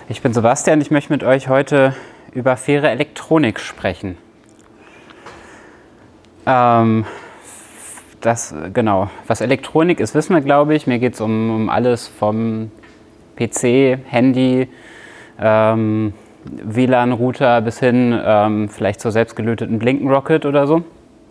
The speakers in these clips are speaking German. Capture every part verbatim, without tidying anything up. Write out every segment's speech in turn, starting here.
Ich bin Sebastian, ich möchte mit euch heute über faire Elektronik sprechen. Ähm, das, genau, was Elektronik ist, wissen wir, glaube ich. Mir geht es um, um alles vom P C, Handy, ähm, W L A N-Router bis hin ähm, vielleicht zur selbstgelöteten Blinken-Rocket oder so.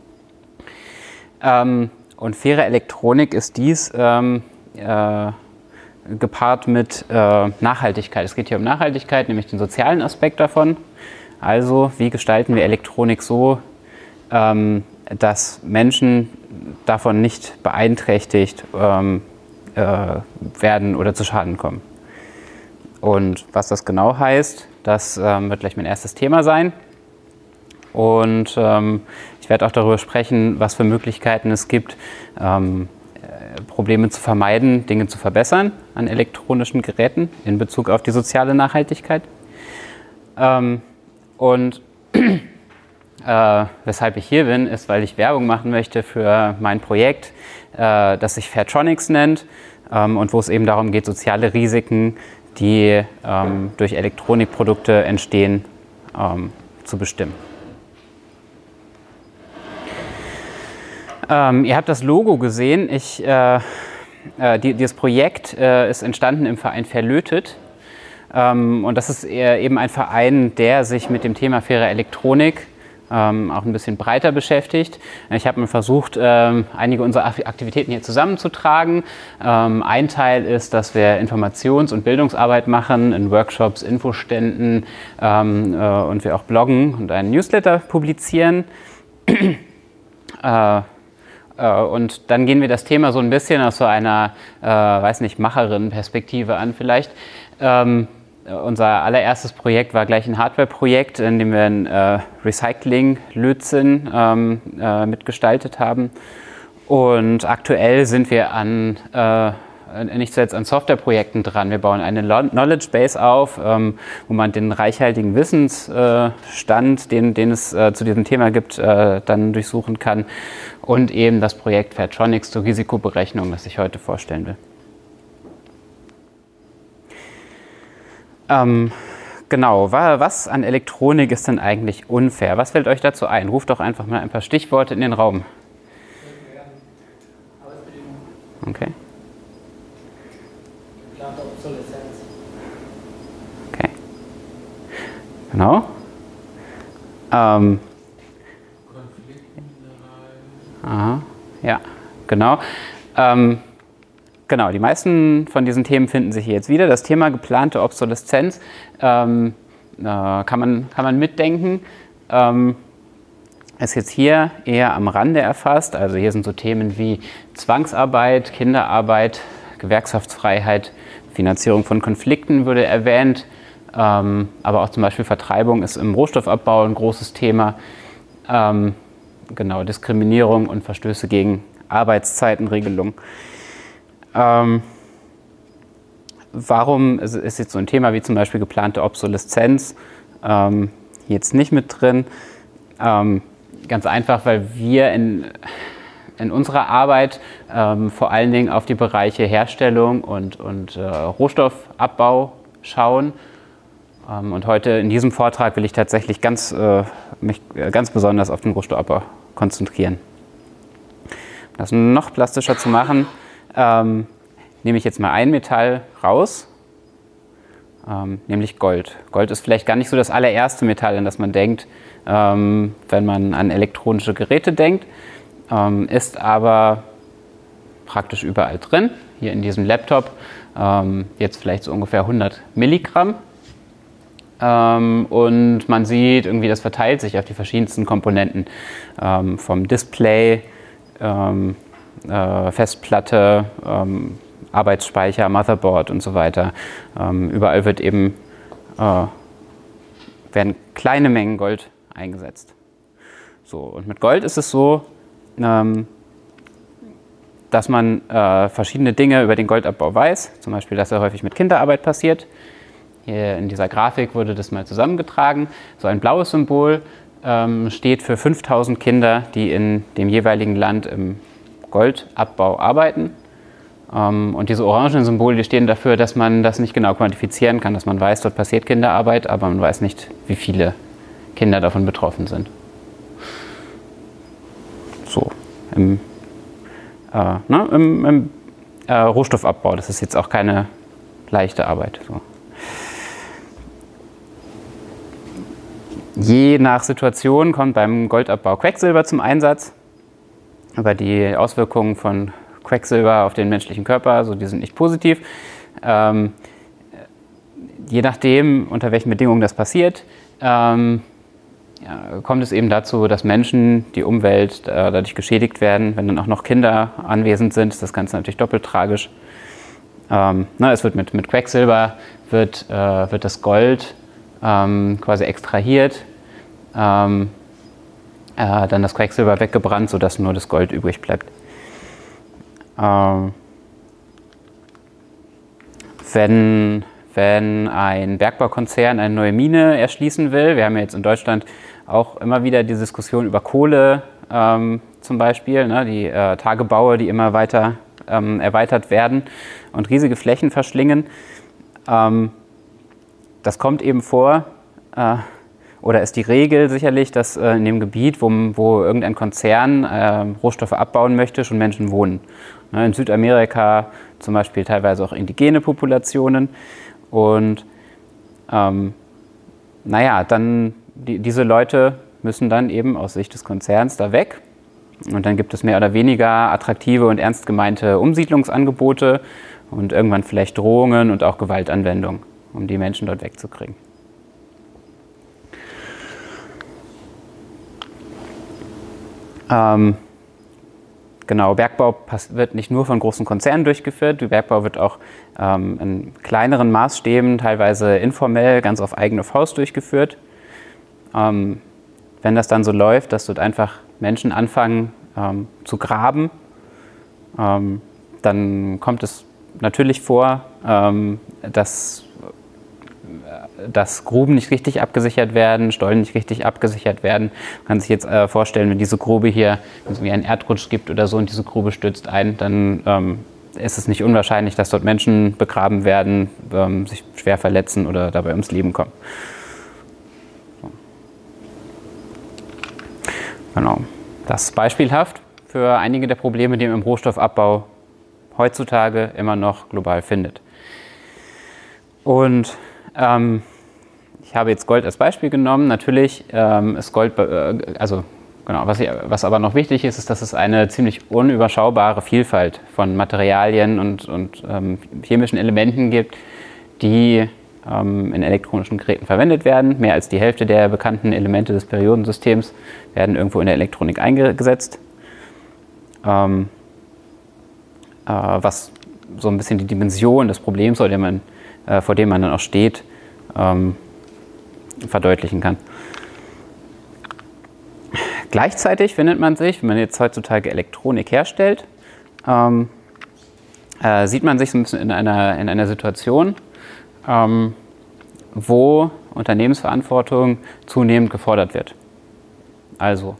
Ähm, und faire Elektronik ist dies ähm, äh, gepaart mit äh, Nachhaltigkeit. Es geht hier um Nachhaltigkeit, nämlich den sozialen Aspekt davon. Also, wie gestalten wir Elektronik so, ähm, dass Menschen davon nicht beeinträchtigt ähm, äh, werden oder zu Schaden kommen. Und was das genau heißt, das ähm, wird gleich mein erstes Thema sein. Und ähm, ich werde auch darüber sprechen, was für Möglichkeiten es gibt, ähm, Probleme zu vermeiden, Dinge zu verbessern an elektronischen Geräten in Bezug auf die soziale Nachhaltigkeit. Ähm, und äh, weshalb ich hier bin, ist, weil ich Werbung machen möchte für mein Projekt, äh, das sich Fairtronics nennt ähm, und wo es eben darum geht, soziale Risiken, die ähm, durch Elektronikprodukte entstehen, ähm, zu bestimmen. Ähm, ihr habt das Logo gesehen. Ich, äh, äh, die, dieses Projekt äh, ist entstanden im Verein Verlötet. Ähm, und das ist eben ein Verein, der sich mit dem Thema faire Elektronik ähm, auch ein bisschen breiter beschäftigt. Ich habe mir versucht, ähm, einige unserer Aktivitäten hier zusammenzutragen. Ähm, ein Teil ist, dass wir Informations- und Bildungsarbeit machen in Workshops, Infoständen ähm, äh, und wir auch bloggen und einen Newsletter publizieren. äh, Und dann gehen wir das Thema so ein bisschen aus so einer, äh, weiß nicht, Macherin-Perspektive an vielleicht. Ähm, unser allererstes Projekt war gleich ein Hardware-Projekt, in dem wir ein äh, Recycling-Lötzinn ähm, äh, mitgestaltet haben. Und aktuell sind wir an, äh, nicht zuletzt an Softwareprojekten dran. Wir bauen eine Knowledge Base auf, ähm, wo man den reichhaltigen Wissensstand, den, den es äh, zu diesem Thema gibt, äh, dann durchsuchen kann. Und eben das Projekt Fairtronics zur Risikoberechnung, das ich heute vorstellen will. Ähm, genau, was an Elektronik ist denn eigentlich unfair? Was fällt euch dazu ein? Ruft doch einfach mal ein paar Stichworte in den Raum. Okay. Okay. Genau. Ähm. Aha, ja, genau. Ähm, genau, die meisten von diesen Themen finden sich hier jetzt wieder. Das Thema geplante Obsoleszenz ähm, äh, kann man, kann man mitdenken. Ähm, ist jetzt hier eher am Rande erfasst. Also hier sind so Themen wie Zwangsarbeit, Kinderarbeit, Gewerkschaftsfreiheit, Finanzierung von Konflikten würde erwähnt. Ähm, aber auch zum Beispiel Vertreibung ist im Rohstoffabbau ein großes Thema. Ähm, Genau, Diskriminierung und Verstöße gegen Arbeitszeitenregelung. Ähm, warum ist, ist jetzt so ein Thema wie zum Beispiel geplante Obsoleszenz ähm, jetzt nicht mit drin? Ähm, ganz einfach, weil wir in, in unserer Arbeit ähm, vor allen Dingen auf die Bereiche Herstellung und, und äh, Rohstoffabbau schauen. Und heute in diesem Vortrag will ich tatsächlich ganz, äh, mich ganz besonders auf den Rohstoffabbau konzentrieren. Um das noch plastischer zu machen, ähm, nehme ich jetzt mal ein Metall raus, ähm, nämlich Gold. Gold ist vielleicht gar nicht so das allererste Metall, an das man denkt, ähm, wenn man an elektronische Geräte denkt, ähm, ist aber praktisch überall drin. Hier in diesem Laptop ähm, jetzt vielleicht so ungefähr hundert Milligramm. Ähm, und man sieht, irgendwie, das verteilt sich auf die verschiedensten Komponenten, ähm, vom Display, ähm, äh, Festplatte, ähm, Arbeitsspeicher, Motherboard und so weiter. Ähm, überall wird eben, äh, werden kleine Mengen Gold eingesetzt. So, und mit Gold ist es so, ähm, dass man äh, verschiedene Dinge über den Goldabbau weiß, zum Beispiel, dass er häufig mit Kinderarbeit passiert. Hier in dieser Grafik wurde das mal zusammengetragen. So ein blaues Symbol ähm, steht für fünftausend Kinder, die in dem jeweiligen Land im Goldabbau arbeiten. Ähm, und diese orangenen Symbole, die stehen dafür, dass man das nicht genau quantifizieren kann, dass man weiß, dort passiert Kinderarbeit, aber man weiß nicht, wie viele Kinder davon betroffen sind. So, im, äh, ne, im, im äh, Rohstoffabbau, das ist jetzt auch keine leichte Arbeit. So. Je nach Situation kommt beim Goldabbau Quecksilber zum Einsatz. Aber die Auswirkungen von Quecksilber auf den menschlichen Körper, also die sind nicht positiv. Ähm, je nachdem, unter welchen Bedingungen das passiert, ähm, ja, kommt es eben dazu, dass Menschen, die Umwelt äh, dadurch geschädigt werden. Wenn dann auch noch Kinder anwesend sind, ist das Ganze natürlich doppelt tragisch. Ähm, na, es wird mit, mit Quecksilber wird, äh, wird das Gold ähm, quasi extrahiert, ähm, äh, dann das Quecksilber weggebrannt, sodass nur das Gold übrig bleibt. Ähm, wenn, wenn ein Bergbaukonzern eine neue Mine erschließen will, wir haben ja jetzt in Deutschland auch immer wieder die Diskussion über Kohle ähm, zum Beispiel, ne, die äh, Tagebaue, die immer weiter ähm, erweitert werden und riesige Flächen verschlingen. Ähm, das kommt eben vor, äh, oder ist die Regel sicherlich, dass äh, in dem Gebiet, wo, wo irgendein Konzern äh, Rohstoffe abbauen möchte, schon Menschen wohnen. Ne, in Südamerika zum Beispiel teilweise auch indigene Populationen. Und ähm, naja, dann die, diese Leute müssen dann eben aus Sicht des Konzerns da weg. Und dann gibt es mehr oder weniger attraktive und ernst gemeinte Umsiedlungsangebote und irgendwann vielleicht Drohungen und auch Gewaltanwendung, um die Menschen dort wegzukriegen. Ähm, genau, Bergbau wird nicht nur von großen Konzernen durchgeführt, der Bergbau wird auch ähm, in kleineren Maßstäben, teilweise informell, ganz auf eigene Faust durchgeführt. Ähm, wenn das dann so läuft, dass dort einfach Menschen anfangen ähm, zu graben, ähm, dann kommt es natürlich vor, ähm, dass, dass Gruben nicht richtig abgesichert werden, Stollen nicht richtig abgesichert werden. Man kann sich jetzt äh, vorstellen, wenn diese Grube hier, wenn es einen Erdrutsch gibt oder so und diese Grube stürzt ein, dann ähm, ist es nicht unwahrscheinlich, dass dort Menschen begraben werden, ähm, sich schwer verletzen oder dabei ums Leben kommen. Genau. Das ist beispielhaft für einige der Probleme, die man im Rohstoffabbau heutzutage immer noch global findet. Und ähm, ich habe jetzt Gold als Beispiel genommen. Natürlich ähm, ist Gold, äh, also genau, was, ich, was aber noch wichtig ist, ist, dass es eine ziemlich unüberschaubare Vielfalt von Materialien und, und ähm, chemischen Elementen gibt, die ähm, in elektronischen Geräten verwendet werden. Mehr als die Hälfte der bekannten Elemente des Periodensystems werden irgendwo in der Elektronik eingesetzt. Ähm, äh, was so ein bisschen die Dimension des Problems, vor dem man, äh, vor dem man dann auch steht, ähm, verdeutlichen kann. Gleichzeitig findet man sich, wenn man jetzt heutzutage Elektronik herstellt, ähm, äh, sieht man sich so ein bisschen in einer, in einer Situation, ähm, wo Unternehmensverantwortung zunehmend gefordert wird. Also,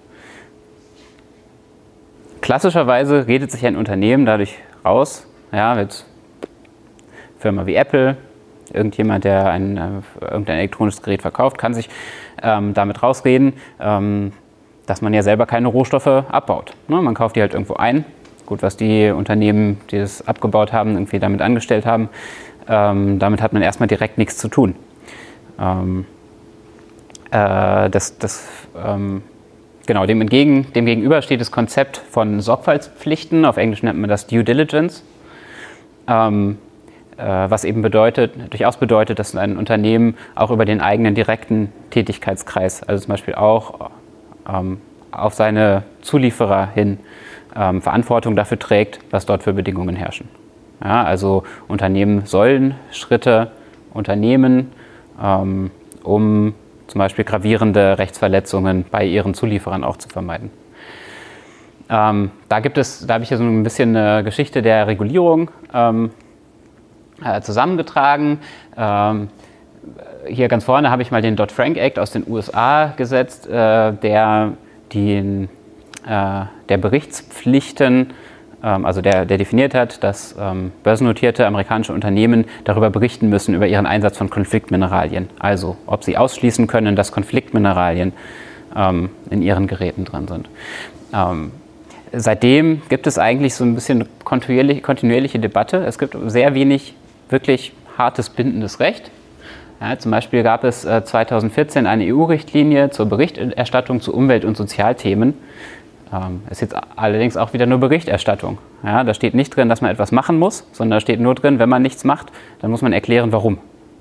klassischerweise redet sich ein Unternehmen dadurch raus, ja, jetzt Firma wie Apple, irgendjemand, der ein, äh, irgendein elektronisches Gerät verkauft, kann sich ähm, damit rausreden, ähm, dass man ja selber keine Rohstoffe abbaut. Ne? Man kauft die halt irgendwo ein. Gut, was die Unternehmen, die das abgebaut haben, irgendwie damit angestellt haben, ähm, damit hat man erstmal direkt nichts zu tun. Ähm, äh, das, das, ähm, genau, dem, entgegen, dem gegenüber steht das Konzept von Sorgfaltspflichten, auf Englisch nennt man das Due Diligence, ähm, äh, was eben bedeutet, durchaus bedeutet, dass ein Unternehmen auch über den eigenen direkten Tätigkeitskreis, also zum Beispiel auch ähm, auf seine Zulieferer hin, ähm, Verantwortung dafür trägt, was dort für Bedingungen herrschen. Ja, also Unternehmen sollen Schritte unternehmen, ähm, um zum Beispiel gravierende Rechtsverletzungen bei ihren Zulieferern auch zu vermeiden. Ähm, da gibt es, da habe ich hier so ein bisschen eine Geschichte der Regulierung ähm, äh, zusammengetragen. Ähm, hier ganz vorne habe ich mal den Dodd-Frank Act aus den U S A gesetzt, äh, der, den, äh, der Berichtspflichten also der, der definiert hat, dass ähm, börsennotierte amerikanische Unternehmen darüber berichten müssen, über ihren Einsatz von Konfliktmineralien. Also ob sie ausschließen können, dass Konfliktmineralien ähm, in ihren Geräten drin sind. Ähm, seitdem gibt es eigentlich so ein bisschen kontinuierlich, kontinuierliche Debatte. Es gibt sehr wenig wirklich hartes, bindendes Recht. Ja, zum Beispiel gab es äh, zweitausendvierzehn eine E U-Richtlinie zur Berichterstattung zu Umwelt- und Sozialthemen. Ähm, ist jetzt allerdings auch wieder nur Berichterstattung. Ja, da steht nicht drin, dass man etwas machen muss, sondern da steht nur drin, wenn man nichts macht, dann muss man erklären, warum.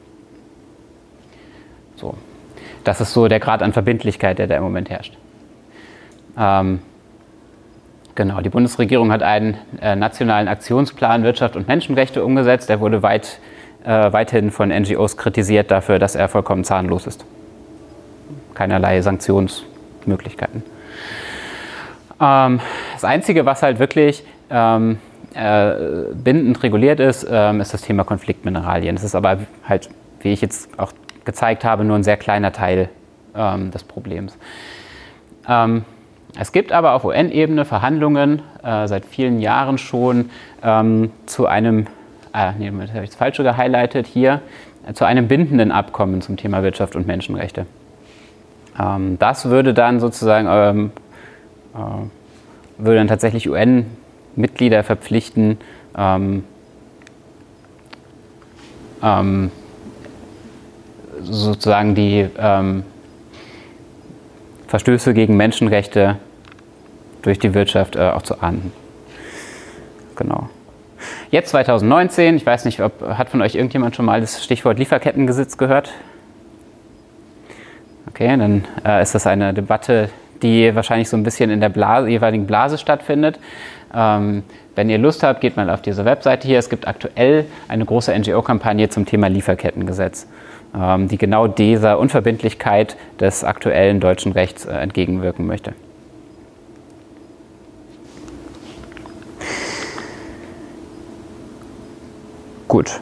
So. Das ist so der Grad an Verbindlichkeit, der da im Moment herrscht. Ähm, genau, die Bundesregierung hat einen äh, nationalen Aktionsplan Wirtschaft und Menschenrechte umgesetzt. Der wurde weit Äh, weithin von N G Os kritisiert dafür, dass er vollkommen zahnlos ist. Keinerlei Sanktionsmöglichkeiten. Ähm, das Einzige, was halt wirklich ähm, äh, bindend reguliert ist, ähm, ist das Thema Konfliktmineralien. Das ist aber halt, wie ich jetzt auch gezeigt habe, nur ein sehr kleiner Teil ähm, des Problems. Ähm, es gibt aber auf U N-Ebene Verhandlungen äh, seit vielen Jahren schon ähm, zu einem Ah, nee, das habe ich das Falsche gehighlightet hier, zu einem bindenden Abkommen zum Thema Wirtschaft und Menschenrechte. Ähm, das würde dann sozusagen, ähm, äh, würde dann tatsächlich U N-Mitglieder verpflichten, ähm, ähm, sozusagen die ähm, Verstöße gegen Menschenrechte durch die Wirtschaft äh, auch zu ahnden. Genau. Jetzt zweitausendneunzehn, ich weiß nicht, ob, hat von euch irgendjemand schon mal das Stichwort Lieferkettengesetz gehört? Okay, dann äh, ist das eine Debatte, die wahrscheinlich so ein bisschen in der Blase, jeweiligen Blase stattfindet. Ähm, wenn ihr Lust habt, geht mal auf diese Webseite hier. Es gibt aktuell eine große N G O-Kampagne zum Thema Lieferkettengesetz, ähm, die genau dieser Unverbindlichkeit des aktuellen deutschen Rechts äh, entgegenwirken möchte. Gut.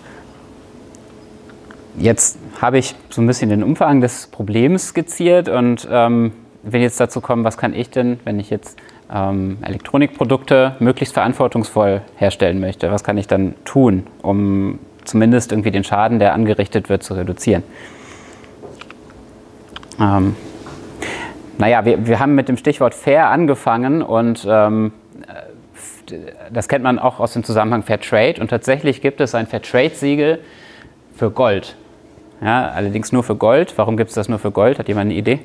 Jetzt habe ich so ein bisschen den Umfang des Problems skizziert und ähm, will jetzt dazu kommen, was kann ich denn, wenn ich jetzt ähm, Elektronikprodukte möglichst verantwortungsvoll herstellen möchte, was kann ich dann tun, um zumindest irgendwie den Schaden, der angerichtet wird, zu reduzieren. Ähm, naja, wir, wir haben mit dem Stichwort fair angefangen und ähm, das kennt man auch aus dem Zusammenhang Fair Trade und tatsächlich gibt es ein Fair Trade-Siegel für Gold. Ja, allerdings nur für Gold. Warum gibt es das nur für Gold? Hat jemand eine Idee?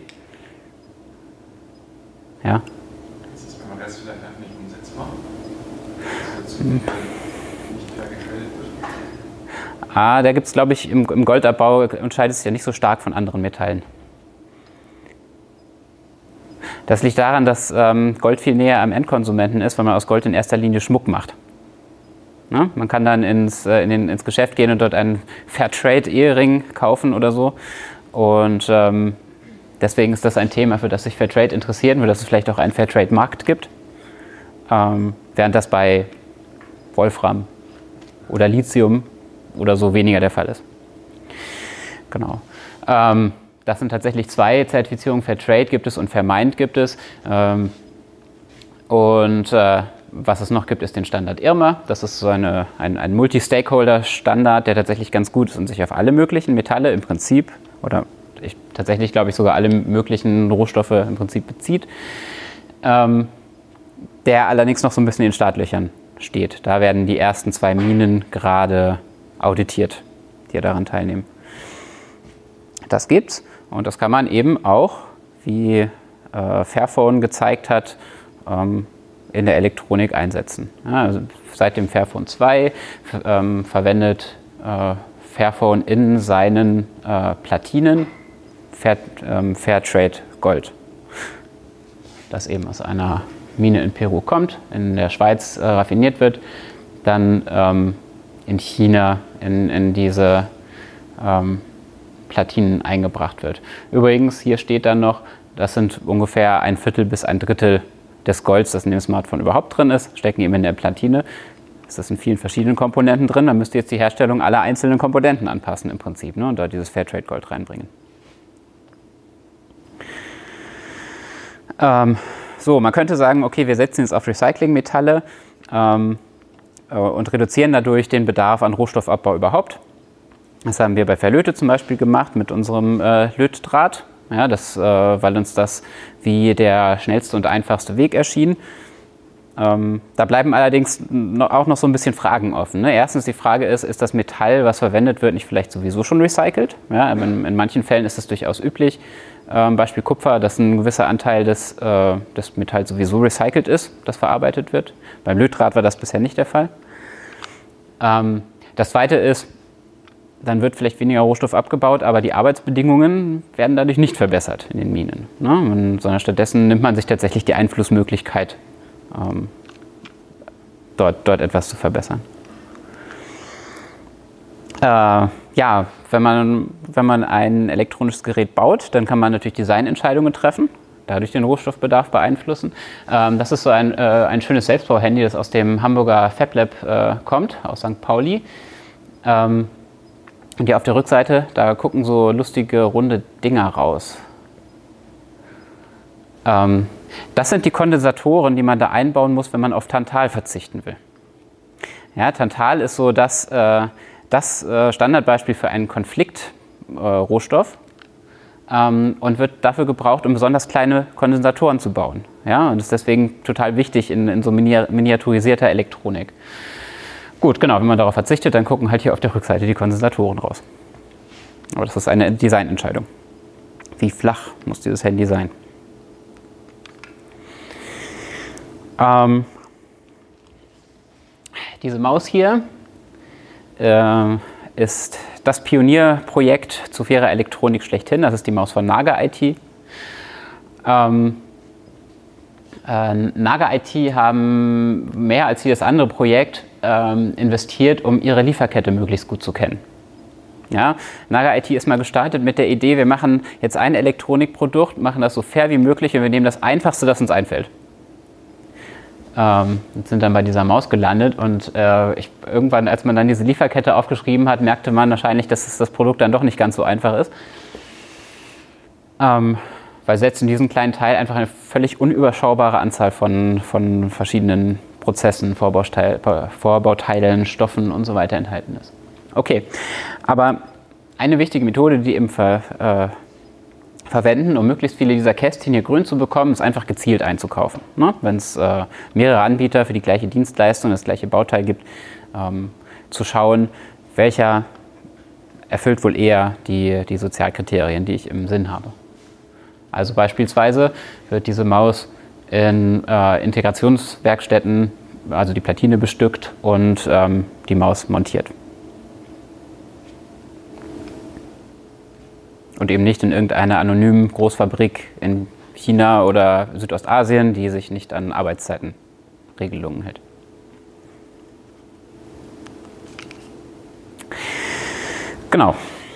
Ja? Das ist, wenn man das vielleicht einfach nicht umsetzbar, dass hm. nicht fair getradet wird. Ah, da gibt es, glaube ich, im, im Goldabbau unterscheidet es sich ja nicht so stark von anderen Metallen. Das liegt daran, dass ähm, Gold viel näher am Endkonsumenten ist, weil man aus Gold in erster Linie Schmuck macht. Na, man kann dann ins, äh, in den, ins Geschäft gehen und dort einen Fairtrade-Ehering kaufen oder so. Und ähm, deswegen ist das ein Thema, für das sich Fairtrade interessiert, für das es vielleicht auch einen Fairtrade-Markt gibt. Ähm, während das bei Wolfram oder Lithium oder so weniger der Fall ist. Genau. Ähm, Das sind tatsächlich zwei Zertifizierungen, Fairtrade gibt es und Fairmined gibt es. Ähm, und äh, was es noch gibt, ist den Standard I R M A. Das ist so eine, ein, ein Multi-Stakeholder-Standard, der tatsächlich ganz gut ist und sich auf alle möglichen Metalle im Prinzip, oder ich, tatsächlich glaube ich sogar alle möglichen Rohstoffe im Prinzip bezieht. Ähm, der allerdings noch so ein bisschen in den Startlöchern steht. Da werden die ersten zwei Minen gerade auditiert, die daran teilnehmen. Das gibt's und das kann man eben auch, wie äh, Fairphone gezeigt hat, ähm, in der Elektronik einsetzen. Ja, also seit dem Fairphone zwei ähm, verwendet äh, Fairphone in seinen äh, Platinen Fair, ähm, Fairtrade Gold, das eben aus einer Mine in Peru kommt, in der Schweiz äh, raffiniert wird, dann ähm, in China in, in diese ähm, Platinen eingebracht wird. Übrigens, hier steht dann noch, das sind ungefähr ein Viertel bis ein Drittel des Golds, das in dem Smartphone überhaupt drin ist, stecken eben in der Platine. Das ist in vielen verschiedenen Komponenten drin. Da müsst ihr jetzt die Herstellung aller einzelnen Komponenten anpassen im Prinzip, ne, und da dieses Fairtrade Gold reinbringen. Ähm, so, man könnte sagen, okay, wir setzen jetzt auf Recyclingmetalle. ähm, und reduzieren dadurch den Bedarf an Rohstoffabbau überhaupt. Das haben wir bei Verlöte zum Beispiel gemacht mit unserem äh, Lötdraht, ja, das, äh, weil uns das wie der schnellste und einfachste Weg erschien. Ähm, da bleiben allerdings noch, auch noch so ein bisschen Fragen offen. Ne? Erstens die Frage ist, ist das Metall, was verwendet wird, nicht vielleicht sowieso schon recycelt? Ja, in, in manchen Fällen ist es durchaus üblich. Ähm, Beispiel Kupfer, dass ein gewisser Anteil des, äh, des Metalls sowieso recycelt ist, das verarbeitet wird. Beim Lötdraht war das bisher nicht der Fall. Ähm, das Zweite ist, dann wird vielleicht weniger Rohstoff abgebaut, aber die Arbeitsbedingungen werden dadurch nicht verbessert in den Minen. Ne? Und, sondern stattdessen nimmt man sich tatsächlich die Einflussmöglichkeit, ähm, dort, dort etwas zu verbessern. Äh, ja, wenn man, wenn man ein elektronisches Gerät baut, dann kann man natürlich Designentscheidungen treffen, dadurch den Rohstoffbedarf beeinflussen. Ähm, das ist so ein, äh, ein schönes Selbstbau-Handy, das aus dem Hamburger FabLab äh, kommt, aus Sankt Pauli. Ähm, Und hier auf der Rückseite, da gucken so lustige runde Dinger raus. Ähm, das sind die Kondensatoren, die man da einbauen muss, wenn man auf Tantal verzichten will. Ja, Tantal ist so das, äh, das äh, Standardbeispiel für einen Konfliktrohstoff äh, ähm, und wird dafür gebraucht, um besonders kleine Kondensatoren zu bauen. Ja, und ist deswegen total wichtig in, in so miniaturisierter Elektronik. Gut, genau, wenn man darauf verzichtet, dann gucken halt hier auf der Rückseite die Kondensatoren raus. Aber das ist eine Designentscheidung. Wie flach muss dieses Handy sein? Ähm, diese Maus hier äh, ist das Pionierprojekt zu fairer Elektronik schlechthin. Das ist die Maus von Naga I T. Ähm, äh, Naga I T haben mehr als jedes andere Projekt ähm, investiert, um ihre Lieferkette möglichst gut zu kennen. Ja, Naga I T ist mal gestartet mit der Idee, wir machen jetzt ein Elektronikprodukt, machen das so fair wie möglich und wir nehmen das Einfachste, das uns einfällt. Ähm, und sind dann bei dieser Maus gelandet und äh, ich, irgendwann, als man dann diese Lieferkette aufgeschrieben hat, merkte man wahrscheinlich, dass es das Produkt dann doch nicht ganz so einfach ist. Ähm, weil selbst in diesem kleinen Teil einfach eine völlig unüberschaubare Anzahl von, von verschiedenen Prozessen, Vorbauteil, Vorbauteilen, Stoffen und so weiter enthalten ist. Okay, aber eine wichtige Methode, die eben ver, äh, verwenden, um möglichst viele dieser Kästchen hier grün zu bekommen, ist einfach gezielt einzukaufen. Ne? Wenn es äh, mehrere Anbieter für die gleiche Dienstleistung, das gleiche Bauteil gibt, ähm, zu schauen, welcher erfüllt wohl eher die, die Sozialkriterien, die ich im Sinn habe. Also beispielsweise wird diese Maus in äh, Integrationswerkstätten, also die Platine bestückt und ähm, die Maus montiert. Und eben nicht in irgendeiner anonymen Großfabrik in China oder Südostasien, die sich nicht an Arbeitszeitenregelungen hält. Genau.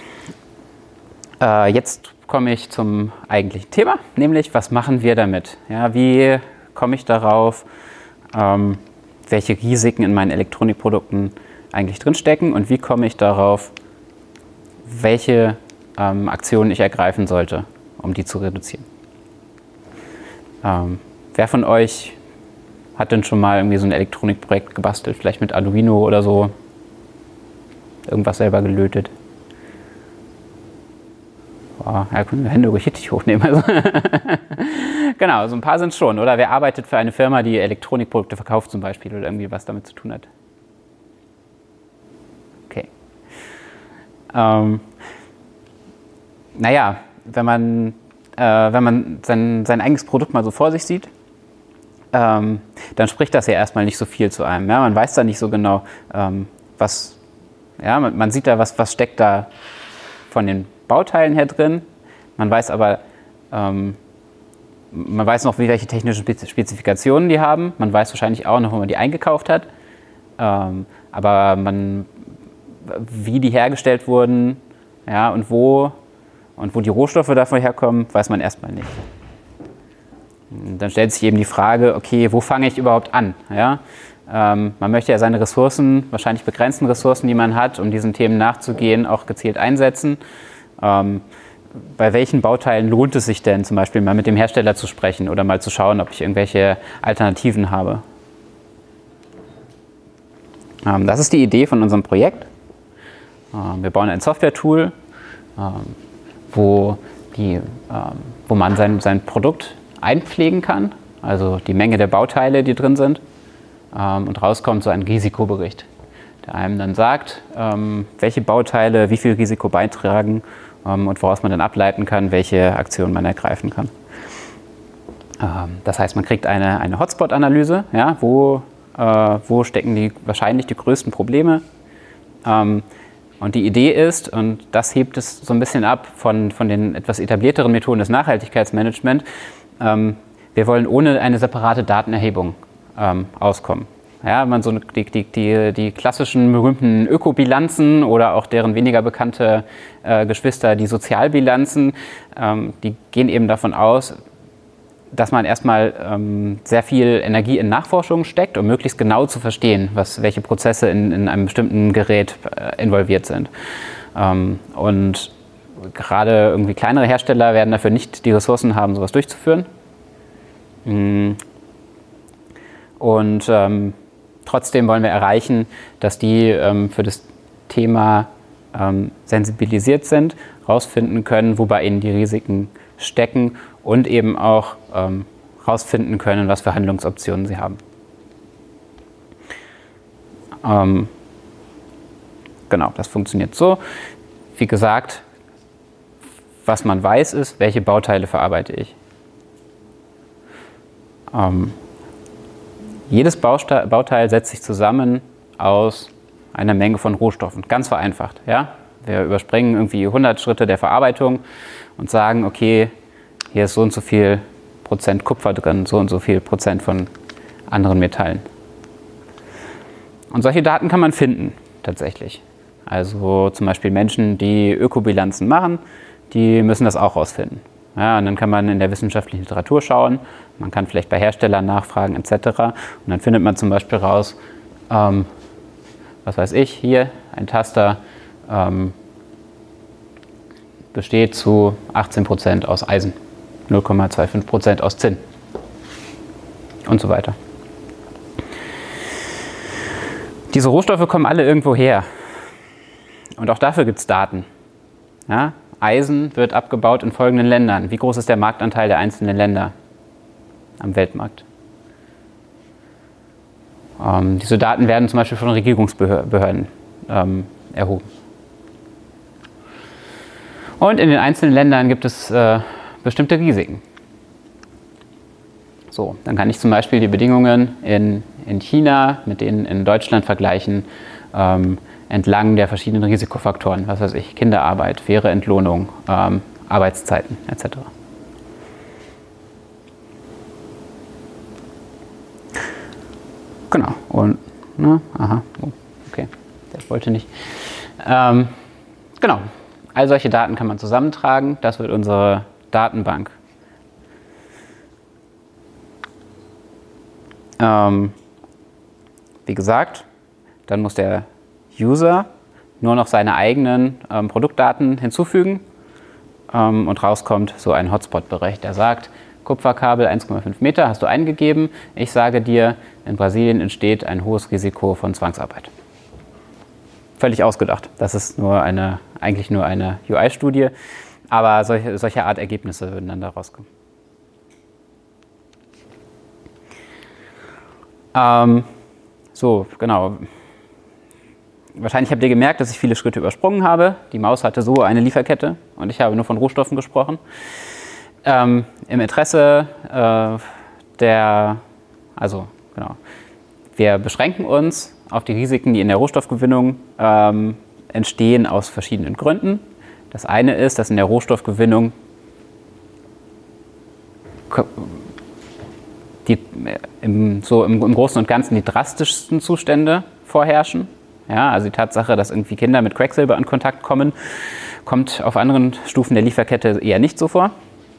Äh, jetzt komme ich zum eigentlichen Thema, nämlich was machen wir damit? Ja, wie komme ich darauf, ähm, welche Risiken in meinen Elektronikprodukten eigentlich drinstecken und wie komme ich darauf, welche ähm, Aktionen ich ergreifen sollte, um die zu reduzieren. Ähm, wer von euch hat denn schon mal irgendwie so ein Elektronikprojekt gebastelt, vielleicht mit Arduino oder so, irgendwas selber gelötet? Boah, ja, können wir Hände ruhig richtig hochnehmen. Also genau, so ein paar sind es schon. Oder wer arbeitet für eine Firma, die Elektronikprodukte verkauft zum Beispiel oder irgendwie was damit zu tun hat? Okay. Ähm, naja, wenn man, äh, wenn man sein, sein eigenes Produkt mal so vor sich sieht, ähm, dann spricht das ja erstmal nicht so viel zu einem. Ja? Man weiß da nicht so genau, ähm, was, ja, man, man sieht da, was, was steckt da von den Bauteilen her drin. Man weiß aber, ähm, man weiß noch, welche technischen Spezifikationen die haben. Man weiß wahrscheinlich auch noch, wo man die eingekauft hat. Ähm, aber man, wie die hergestellt wurden, ja, und wo und wo die Rohstoffe davon herkommen, weiß man erstmal nicht. Dann stellt sich eben die Frage, okay, wo fange ich überhaupt an? Ja? Ähm, man möchte ja seine Ressourcen, wahrscheinlich begrenzten Ressourcen, die man hat, um diesen Themen nachzugehen, auch gezielt einsetzen. Ähm, bei welchen Bauteilen lohnt es sich denn zum Beispiel mal mit dem Hersteller zu sprechen oder mal zu schauen, ob ich irgendwelche Alternativen habe? Ähm, das ist die Idee von unserem Projekt. Ähm, wir bauen ein Software-Tool, ähm, wo, die, ähm, wo man sein, sein Produkt einpflegen kann, also die Menge der Bauteile, die drin sind. Ähm, und rauskommt so ein Risikobericht, der einem dann sagt, ähm, welche Bauteile wie viel Risiko beitragen ähm, und woraus man dann ableiten kann, welche Aktionen man ergreifen kann. Ähm, das heißt, man kriegt eine, eine Hotspot-Analyse, ja, wo, äh, wo stecken die, wahrscheinlich die größten Probleme. Ähm, und die Idee ist, und das hebt es so ein bisschen ab von, von den etwas etablierteren Methoden des Nachhaltigkeitsmanagements, ähm, wir wollen ohne eine separate Datenerhebung ähm, auskommen. Ja, man so die, die, die, die klassischen berühmten Ökobilanzen oder auch deren weniger bekannte äh, Geschwister, die Sozialbilanzen, ähm, die gehen eben davon aus, dass man erstmal ähm, sehr viel Energie in Nachforschung steckt, um möglichst genau zu verstehen, was, welche Prozesse in, in einem bestimmten Gerät äh, involviert sind. Ähm, und gerade irgendwie kleinere Hersteller werden dafür nicht die Ressourcen haben, sowas durchzuführen. Mhm. Und ähm, trotzdem wollen wir erreichen, dass die ähm, für das Thema ähm, sensibilisiert sind, herausfinden können, wo bei ihnen die Risiken stecken und eben auch ähm, herausfinden können, was für Handlungsoptionen sie haben. Ähm, genau, das funktioniert so. Wie gesagt, was man weiß ist, welche Bauteile verarbeite ich. Ähm, Jedes Bauteil setzt sich zusammen aus einer Menge von Rohstoffen, ganz vereinfacht. Ja? Wir überspringen irgendwie hundert Schritte der Verarbeitung und sagen, okay, hier ist so und so viel Prozent Kupfer drin, so und so viel Prozent von anderen Metallen. Und solche Daten kann man finden, tatsächlich. Also zum Beispiel Menschen, die Ökobilanzen machen, die müssen das auch rausfinden. Ja, und dann kann man in der wissenschaftlichen Literatur schauen, man kann vielleicht bei Herstellern nachfragen et cetera. Und dann findet man zum Beispiel raus, ähm, was weiß ich, hier ein Taster ähm, besteht zu achtzehn Prozent aus Eisen, null Komma fünfundzwanzig Prozent aus Zinn und so weiter. Diese Rohstoffe kommen alle irgendwo her und auch dafür gibt es Daten. Ja? Eisen wird abgebaut in folgenden Ländern. Wie groß ist der Marktanteil der einzelnen Länder am Weltmarkt? Ähm, diese Daten werden zum Beispiel von Regierungsbehörden ähm, erhoben. Und in den einzelnen Ländern gibt es äh, bestimmte Risiken. So, dann kann ich zum Beispiel die Bedingungen in, in China mit denen in Deutschland vergleichen, ähm, entlang der verschiedenen Risikofaktoren, was weiß ich, Kinderarbeit, faire Entlohnung, ähm, Arbeitszeiten et cetera. Genau, und, na, aha, oh, okay, der wollte nicht. Ähm, genau, all solche Daten kann man zusammentragen, das wird unsere Datenbank. Ähm, wie gesagt, dann muss der User nur noch seine eigenen ähm, Produktdaten hinzufügen ähm, und rauskommt so ein Hotspot-Bericht, der sagt, Kupferkabel eins Komma fünf Meter hast du eingegeben, ich sage dir, in Brasilien entsteht ein hohes Risiko von Zwangsarbeit. Völlig ausgedacht, das ist nur eine, eigentlich nur eine U I-Studie, aber solche, solche Art Ergebnisse würden dann da rauskommen. Ähm, so, genau. Wahrscheinlich habt ihr gemerkt, dass ich viele Schritte übersprungen habe. Die Maus hatte so eine Lieferkette und ich habe nur von Rohstoffen gesprochen. Ähm, Im Interesse äh, der, also genau, wir beschränken uns auf die Risiken, die in der Rohstoffgewinnung ähm, entstehen aus verschiedenen Gründen. Das eine ist, dass in der Rohstoffgewinnung die, im, so im, im Großen und Ganzen die drastischsten Zustände vorherrschen. Ja, also die Tatsache, dass irgendwie Kinder mit Quecksilber in Kontakt kommen, kommt auf anderen Stufen der Lieferkette eher nicht so vor.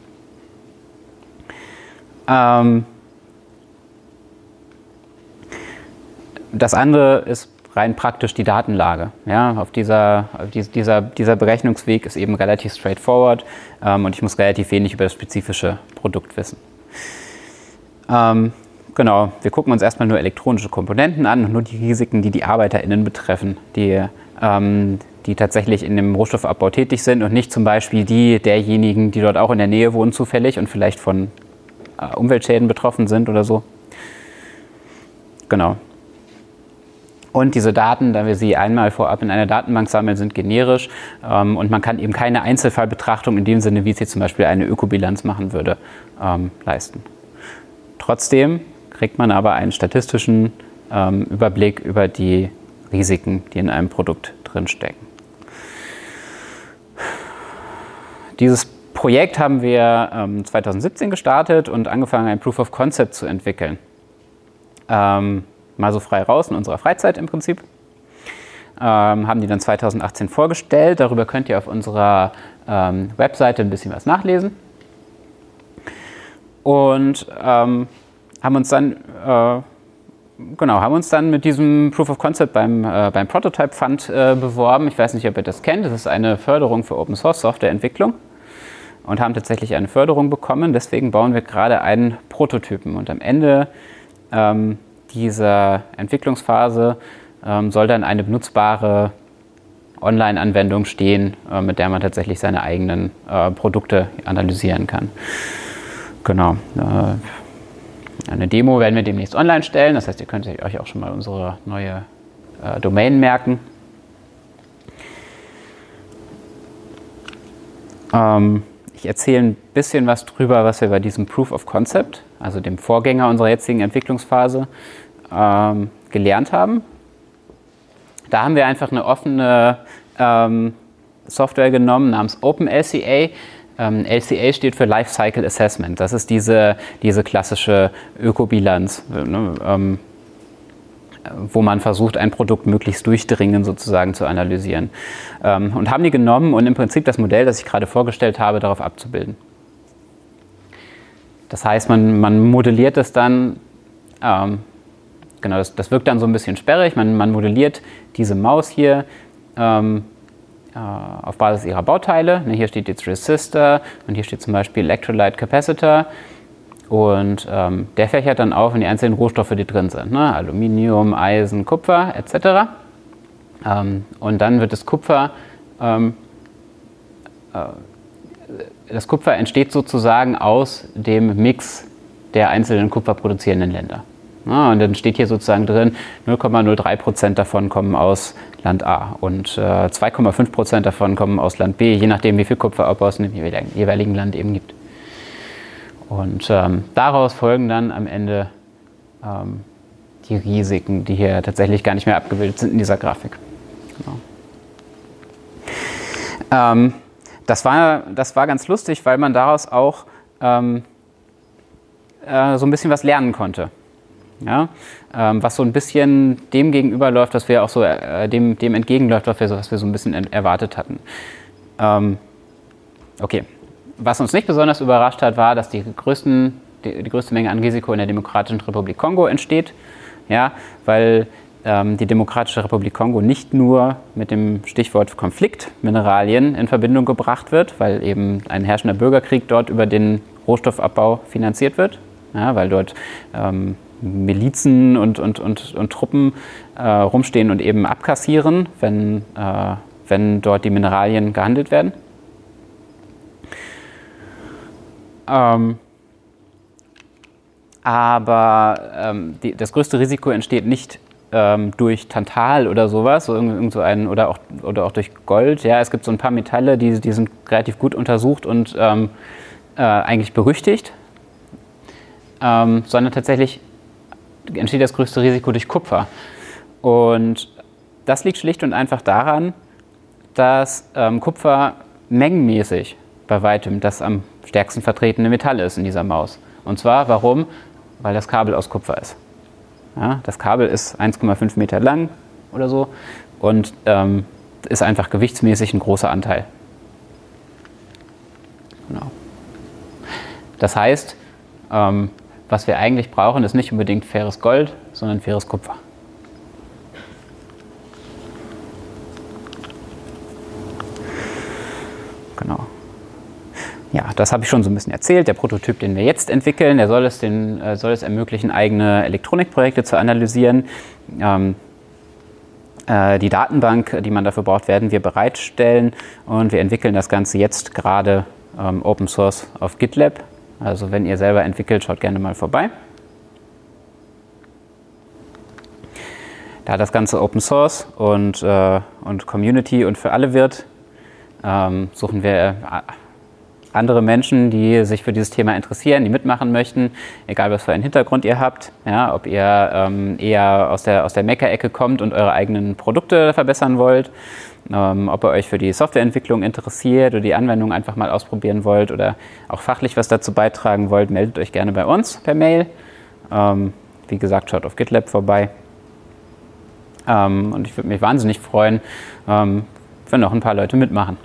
Ähm das andere ist rein praktisch die Datenlage. Ja, auf dieser, auf dieser, dieser Berechnungsweg ist eben relativ straightforward ähm, und ich muss relativ wenig über das spezifische Produkt wissen. Ähm, Genau, wir gucken uns erstmal nur elektronische Komponenten an und nur die Risiken, die die ArbeiterInnen betreffen, die, ähm, die tatsächlich in dem Rohstoffabbau tätig sind und nicht zum Beispiel die derjenigen, die dort auch in der Nähe wohnen zufällig und vielleicht von äh, Umweltschäden betroffen sind oder so. Genau. Und diese Daten, da wir sie einmal vorab in einer Datenbank sammeln, sind generisch ähm, und man kann eben keine Einzelfallbetrachtung in dem Sinne, wie es jetzt zum Beispiel eine Ökobilanz machen würde, ähm, leisten. Trotzdem kriegt man aber einen statistischen ähm, Überblick über die Risiken, die in einem Produkt drinstecken. Dieses Projekt haben wir ähm, zweitausendsiebzehn gestartet und angefangen, ein Proof of Concept zu entwickeln. Ähm, mal so frei raus in unserer Freizeit im Prinzip. Ähm, haben die dann zweitausendachtzehn vorgestellt. Darüber könnt ihr auf unserer ähm, Webseite ein bisschen was nachlesen. Und ähm, haben uns dann äh, genau, haben uns dann mit diesem Proof of Concept beim, äh, beim Prototype Fund äh, beworben. Ich weiß nicht, ob ihr das kennt. Das ist eine Förderung für Open Source Softwareentwicklung und haben tatsächlich eine Förderung bekommen. Deswegen bauen wir gerade einen Prototypen und am Ende ähm, dieser Entwicklungsphase ähm, soll dann eine benutzbare Online-Anwendung stehen, äh, mit der man tatsächlich seine eigenen äh, Produkte analysieren kann. Genau. Äh, eine Demo werden wir demnächst online stellen, das heißt, ihr könnt euch auch schon mal unsere neue äh, Domain merken. Ähm, ich erzähle ein bisschen was drüber, was wir bei diesem Proof of Concept, also dem Vorgänger unserer jetzigen Entwicklungsphase, ähm, gelernt haben. Da haben wir einfach eine offene ähm, Software genommen namens OpenLCA. Ähm, L C A steht für Life Cycle Assessment. Das ist diese, diese klassische Ökobilanz, ne, ähm, wo man versucht, ein Produkt möglichst durchdringend sozusagen zu analysieren. Ähm, und haben die genommen und im Prinzip das Modell, das ich gerade vorgestellt habe, darauf abzubilden. Das heißt, man, man modelliert es dann, ähm, genau, das, das wirkt dann so ein bisschen sperrig, man, man modelliert diese Maus hier ähm, äh, auf Basis ihrer Bauteile. Ne, hier steht jetzt Resistor und hier steht zum Beispiel Electrolyte Capacitor und ähm, der fächert dann auf in die einzelnen Rohstoffe, die drin sind, ne? Aluminium, Eisen, Kupfer et cetera. Ähm, und dann wird das Kupfer ähm, äh, Das Kupfer entsteht sozusagen aus dem Mix der einzelnen kupferproduzierenden Länder. Ja, und dann steht hier sozusagen drin, null Komma null drei Prozent davon kommen aus Land A und äh, zwei Komma fünf Prozent davon kommen aus Land B, je nachdem, wie viel Kupferabbau es in dem jeweiligen Land eben gibt. Und ähm, daraus folgen dann am Ende ähm, die Risiken, die hier tatsächlich gar nicht mehr abgebildet sind in dieser Grafik. Genau. Ähm, Das war, das war ganz lustig, weil man daraus auch ähm, äh, so ein bisschen was lernen konnte. Ja? Ähm, was so ein bisschen dem gegenüberläuft, was wir auch so äh, dem, dem entgegenläuft, was wir, was wir so ein bisschen erwartet hatten. Ähm, okay. Was uns nicht besonders überrascht hat, war, dass die, größten, die, die größte Menge an Risiko in der Demokratischen Republik Kongo entsteht. Ja? Weil die Demokratische Republik Kongo nicht nur mit dem Stichwort Konfliktmineralien in Verbindung gebracht wird, weil eben ein herrschender Bürgerkrieg dort über den Rohstoffabbau finanziert wird, ja, weil dort ähm, Milizen und, und, und, und Truppen äh, rumstehen und eben abkassieren, wenn, äh, wenn dort die Mineralien gehandelt werden. Ähm, aber ähm, die, das größte Risiko entsteht nicht durch Tantal oder sowas, so irgend so ein, oder, auch, oder auch durch Gold. Ja, es gibt so ein paar Metalle, die, die sind relativ gut untersucht und ähm, äh, eigentlich berüchtigt, ähm, sondern tatsächlich entsteht das größte Risiko durch Kupfer. Und das liegt schlicht und einfach daran, dass ähm, Kupfer mengenmäßig bei weitem das am stärksten vertretene Metall ist in dieser Maus. Und zwar, warum? Weil das Kabel aus Kupfer ist. Ja, das Kabel ist eins Komma fünf Meter lang oder so und ähm, ist einfach gewichtsmäßig ein großer Anteil. Genau. Das heißt, ähm, was wir eigentlich brauchen, ist nicht unbedingt faires Gold, sondern faires Kupfer. Genau. Ja, das habe ich schon so ein bisschen erzählt. Der Prototyp, den wir jetzt entwickeln, der soll es, den, äh, soll es ermöglichen, eigene Elektronikprojekte zu analysieren. Ähm, äh, die Datenbank, die man dafür braucht, werden wir bereitstellen und wir entwickeln das Ganze jetzt gerade ähm, Open Source auf GitLab. Also wenn ihr selber entwickelt, schaut gerne mal vorbei. Da das Ganze Open Source und, äh, und Community und für alle wird, ähm, suchen wir andere Menschen, die sich für dieses Thema interessieren, die mitmachen möchten, egal was für einen Hintergrund ihr habt, ja, ob ihr ähm, eher aus der, aus der Maker-Ecke kommt und eure eigenen Produkte verbessern wollt, ähm, ob ihr euch für die Softwareentwicklung interessiert oder die Anwendung einfach mal ausprobieren wollt oder auch fachlich was dazu beitragen wollt, meldet euch gerne bei uns per Mail. Ähm, wie gesagt, schaut auf GitLab vorbei. Ähm, und ich würde mich wahnsinnig freuen, ähm, wenn noch ein paar Leute mitmachen.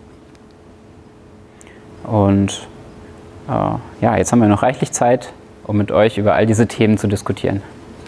Und äh, ja, jetzt haben wir noch reichlich Zeit, um mit euch über all diese Themen zu diskutieren.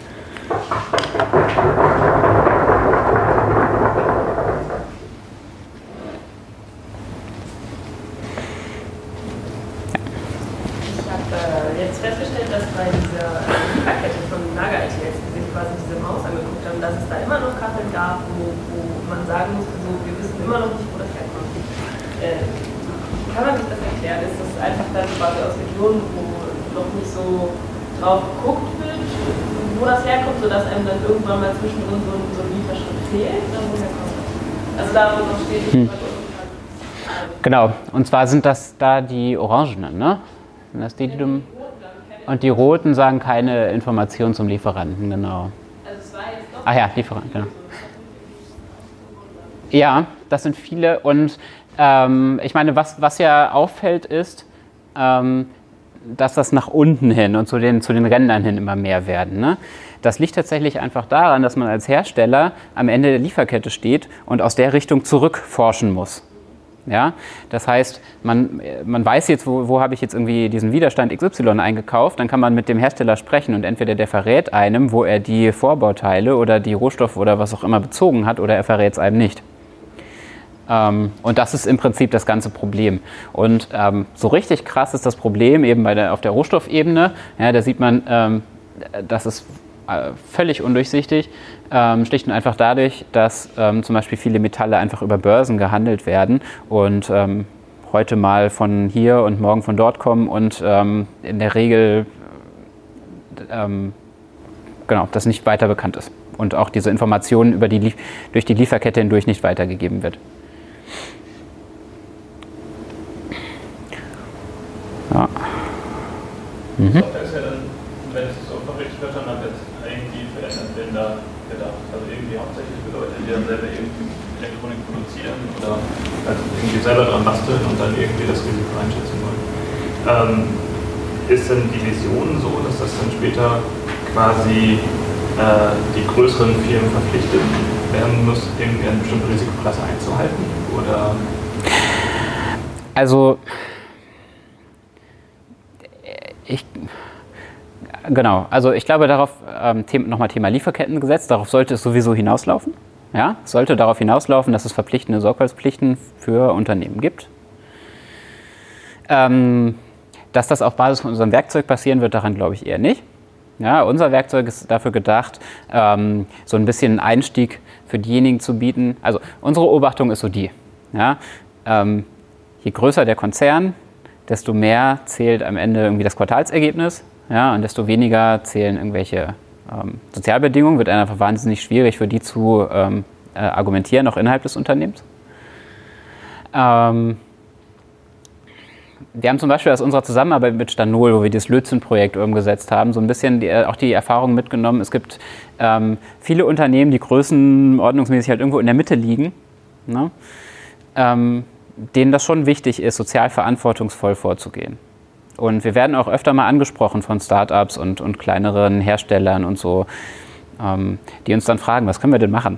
Ich habe äh, jetzt festgestellt, dass bei dieser Lieferkette von Naga I T, als wir sich quasi diese Maus angeguckt haben, dass es da immer noch Kacheln gab, wo, wo man sagen musste, so, wir wissen immer noch nicht, wo das herkommt. Äh, Kann man sich das erklären? Ist das einfach dann quasi aus Regionen, wo noch nicht so drauf geguckt wird, wo das herkommt, sodass einem dann irgendwann mal zwischendrin so ein, so ein Lieferschritt fehlt? Oder woher kommt das? Also da, wo noch steht, hm. Genau, und zwar sind das da die Orangenen, ne? Sind das die, die du, und die Roten sagen keine Informationen zum Lieferanten, genau. Also es war jetzt doch. Ach ja, Lieferant, genau. Ja, das sind viele und Ähm, ich meine, was, was ja auffällt, ist, ähm, dass das nach unten hin und zu den, zu den Rändern hin immer mehr werden. Ne? Das liegt tatsächlich einfach daran, dass man als Hersteller am Ende der Lieferkette steht und aus der Richtung zurückforschen muss. Ja? Das heißt, man, man weiß jetzt, wo, wo habe ich jetzt irgendwie diesen Widerstand X Y eingekauft, dann kann man mit dem Hersteller sprechen und entweder der verrät einem, wo er die Vorbauteile oder die Rohstoffe oder was auch immer bezogen hat, oder er verrät es einem nicht. Und das ist im Prinzip das ganze Problem. Und ähm, so richtig krass ist das Problem eben bei der, auf der Rohstoffebene. Ja, da sieht man, ähm, das ist äh, völlig undurchsichtig, ähm, schlicht und einfach dadurch, dass ähm, zum Beispiel viele Metalle einfach über Börsen gehandelt werden und ähm, heute mal von hier und morgen von dort kommen und ähm, in der Regel ähm, genau, das nicht weiter bekannt ist und auch diese Informationen über die, durch die Lieferkette hindurch nicht weitergegeben wird. Ja. Mhm. Software ist ja dann, wenn ich es so richtig verstanden habe, jetzt irgendwie für Endanwender gedacht. Also irgendwie hauptsächlich für Leute, die dann selber irgendwie Elektronik produzieren oder also irgendwie selber dran basteln und dann irgendwie das Risiko einschätzen wollen. Ähm, ist denn die Vision so, dass das dann später quasi äh, die größeren Firmen verpflichtet werden muss, irgendwie eine bestimmte Risikoklasse einzuhalten? Oder? Also Ich, genau, also ich glaube darauf, ähm, nochmal Thema Lieferkettengesetz, darauf sollte es sowieso hinauslaufen. Ja, es sollte darauf hinauslaufen, dass es verpflichtende Sorgfaltspflichten für Unternehmen gibt. Ähm, dass das auf Basis von unserem Werkzeug passieren wird, daran glaube ich eher nicht. Ja, unser Werkzeug ist dafür gedacht, ähm, so ein bisschen einen Einstieg für diejenigen zu bieten. Also unsere Beobachtung ist so die, ja, ähm, je größer der Konzern, desto mehr zählt am Ende irgendwie das Quartalsergebnis, ja, und desto weniger zählen irgendwelche ähm, Sozialbedingungen. Wird einfach wahnsinnig schwierig für die zu ähm, äh, argumentieren, auch innerhalb des Unternehmens. Ähm, wir haben zum Beispiel aus unserer Zusammenarbeit mit Stanol, wo wir das Lötzinn-Projekt umgesetzt haben, so ein bisschen die, auch die Erfahrung mitgenommen. Es gibt ähm, viele Unternehmen, die größenordnungsmäßig halt irgendwo in der Mitte liegen, ne? ähm, denen das schon wichtig ist, sozial verantwortungsvoll vorzugehen. Und wir werden auch öfter mal angesprochen von Startups und, und kleineren Herstellern und so, ähm, die uns dann fragen, was können wir denn machen?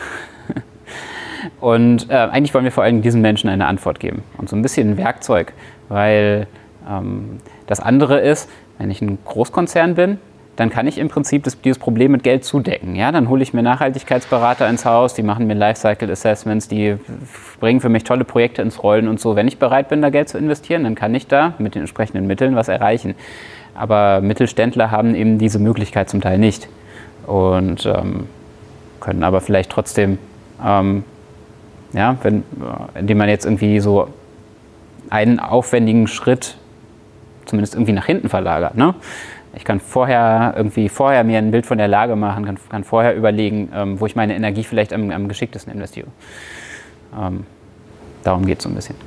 Und äh, eigentlich wollen wir vor allem diesen Menschen eine Antwort geben und so ein bisschen ein Werkzeug, weil ähm, das andere ist, wenn ich ein Großkonzern bin, dann kann ich im Prinzip das, dieses Problem mit Geld zudecken. Ja? Dann hole ich mir Nachhaltigkeitsberater ins Haus, die machen mir Lifecycle Assessments, die bringen für mich tolle Projekte ins Rollen und so. Wenn ich bereit bin, da Geld zu investieren, dann kann ich da mit den entsprechenden Mitteln was erreichen. Aber Mittelständler haben eben diese Möglichkeit zum Teil nicht und ähm, können aber vielleicht trotzdem, ähm, ja, wenn, indem man jetzt irgendwie so einen aufwendigen Schritt zumindest irgendwie nach hinten verlagert. Ne? Ich kann vorher irgendwie vorher mir ein Bild von der Lage machen, kann, kann vorher überlegen, ähm, wo ich meine Energie vielleicht am, am geschicktesten investiere. Ähm, darum geht es so ein bisschen.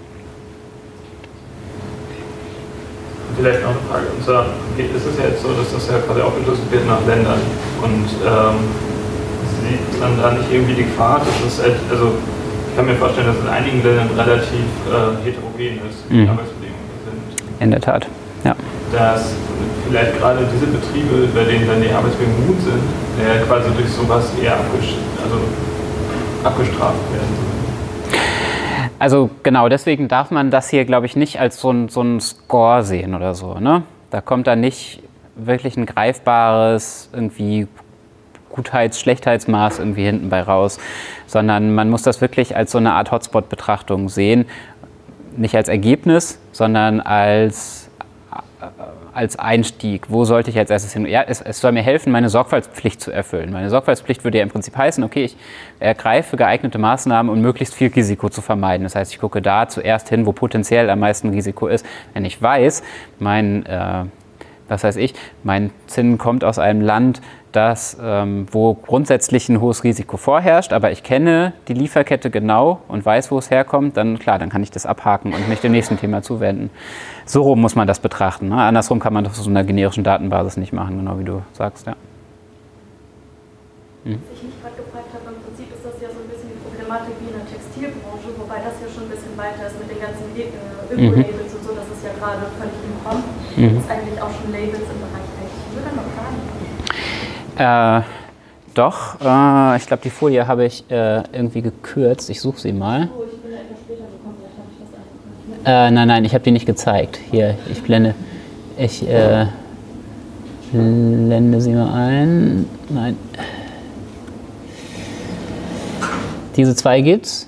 Vielleicht noch eine Frage. Und zwar ist es ja jetzt so, dass das ja quasi aufgeschlüsselt wird nach Ländern. Und ähm, sieht man da nicht irgendwie die Gefahr, dass es halt, also ich kann mir vorstellen, dass in einigen Ländern relativ äh, heterogen ist, die mhm. Arbeitsbedingungen sind. In der Tat, ja. Dass vielleicht gerade diese Betriebe, bei denen dann die Arbeitsbedingungen gut sind, ja, quasi durch sowas eher abgest also abgestraft werden. Also genau, deswegen darf man das hier, glaube ich, nicht als so ein, so ein Score sehen oder so. Ne? Da kommt dann nicht wirklich ein greifbares irgendwie Gutheits-, Schlechtheitsmaß irgendwie hinten bei raus, sondern man muss das wirklich als so eine Art Hotspot-Betrachtung sehen. Nicht als Ergebnis, sondern als, als Einstieg. Wo sollte ich als erstes hin? Ja, es, es soll mir helfen, meine Sorgfaltspflicht zu erfüllen. Meine Sorgfaltspflicht würde ja im Prinzip heißen, okay, ich ergreife geeignete Maßnahmen, um möglichst viel Risiko zu vermeiden. Das heißt, ich gucke da zuerst hin, wo potenziell am meisten Risiko ist. Wenn ich weiß, mein, äh, was weiß ich, mein Zinn kommt aus einem Land, das, ähm, wo grundsätzlich ein hohes Risiko vorherrscht, aber ich kenne die Lieferkette genau und weiß, wo es herkommt, dann klar, dann kann ich das abhaken und mich dem nächsten Thema zuwenden. So rum muss man das betrachten. Ne? Andersrum kann man das auf so einer generischen Datenbasis nicht machen, genau wie du sagst. Ja. Hm. Was ich mich gerade gefragt habe, im Prinzip ist das ja so ein bisschen die Problematik wie in der Textilbranche, wobei das ja schon ein bisschen weiter ist mit den ganzen Öko-Labels mhm. und so, das ist ja gerade völlig im Kommen. Mhm. Gibt es eigentlich auch schon Labels im Bereich Textil oder noch gar nicht? Äh, doch, äh, ich glaube, die Folie habe ich äh, irgendwie gekürzt. Ich suche sie mal. Oh, ich bin etwas später gekommen, vielleicht habe ich das einfach nicht mehr. Äh, nein, nein, ich habe die nicht gezeigt. Hier, ich blende, ich äh, blende sie mal ein. Nein. Diese zwei gibt's.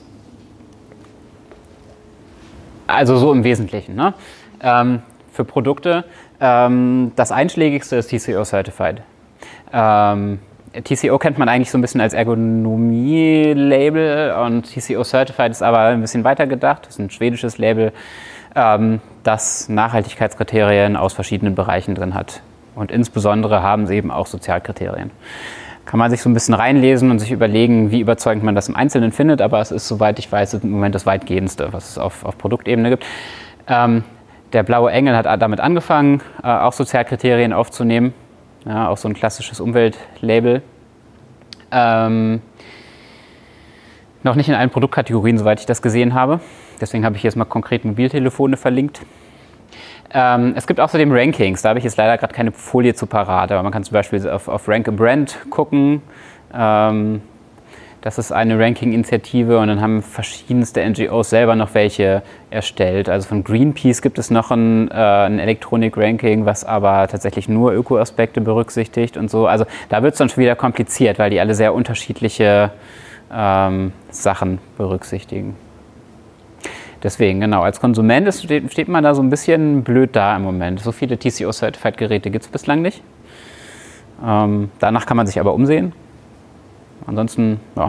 Also so im Wesentlichen, ne? Ähm, für Produkte. Ähm, das einschlägigste ist T C O Certified. Ähm, T C O kennt man eigentlich so ein bisschen als Ergonomie-Label und T C O Certified ist aber ein bisschen weiter gedacht. Das ist ein schwedisches Label, ähm, das Nachhaltigkeitskriterien aus verschiedenen Bereichen drin hat. Und insbesondere haben sie eben auch Sozialkriterien. Kann man sich so ein bisschen reinlesen und sich überlegen, wie überzeugend man das im Einzelnen findet, aber es ist, soweit ich weiß, im Moment das weitgehendste, was es auf, auf Produktebene gibt. Ähm, der Blaue Engel hat damit angefangen, äh, auch Sozialkriterien aufzunehmen. Ja, auch so ein klassisches Umweltlabel. Ähm, noch nicht in allen Produktkategorien, soweit ich das gesehen habe. Deswegen habe ich jetzt mal konkret Mobiltelefone verlinkt. Ähm, es gibt außerdem Rankings, da habe ich jetzt leider gerade keine Folie zu parat, aber man kann zum Beispiel auf, auf Rank a Brand gucken. Ähm, das ist eine Ranking-Initiative und dann haben verschiedenste N G Os selber noch welche erstellt. Also von Greenpeace gibt es noch ein, äh, ein Elektronik-Ranking, was aber tatsächlich nur Öko-Aspekte berücksichtigt und so. Also da wird es dann schon wieder kompliziert, weil die alle sehr unterschiedliche ähm, Sachen berücksichtigen. Deswegen, genau, als Konsument ist, steht, steht man da so ein bisschen blöd da im Moment. So viele T C O-Certified-Geräte gibt es bislang nicht. Ähm, danach kann man sich aber umsehen. Ansonsten, ja.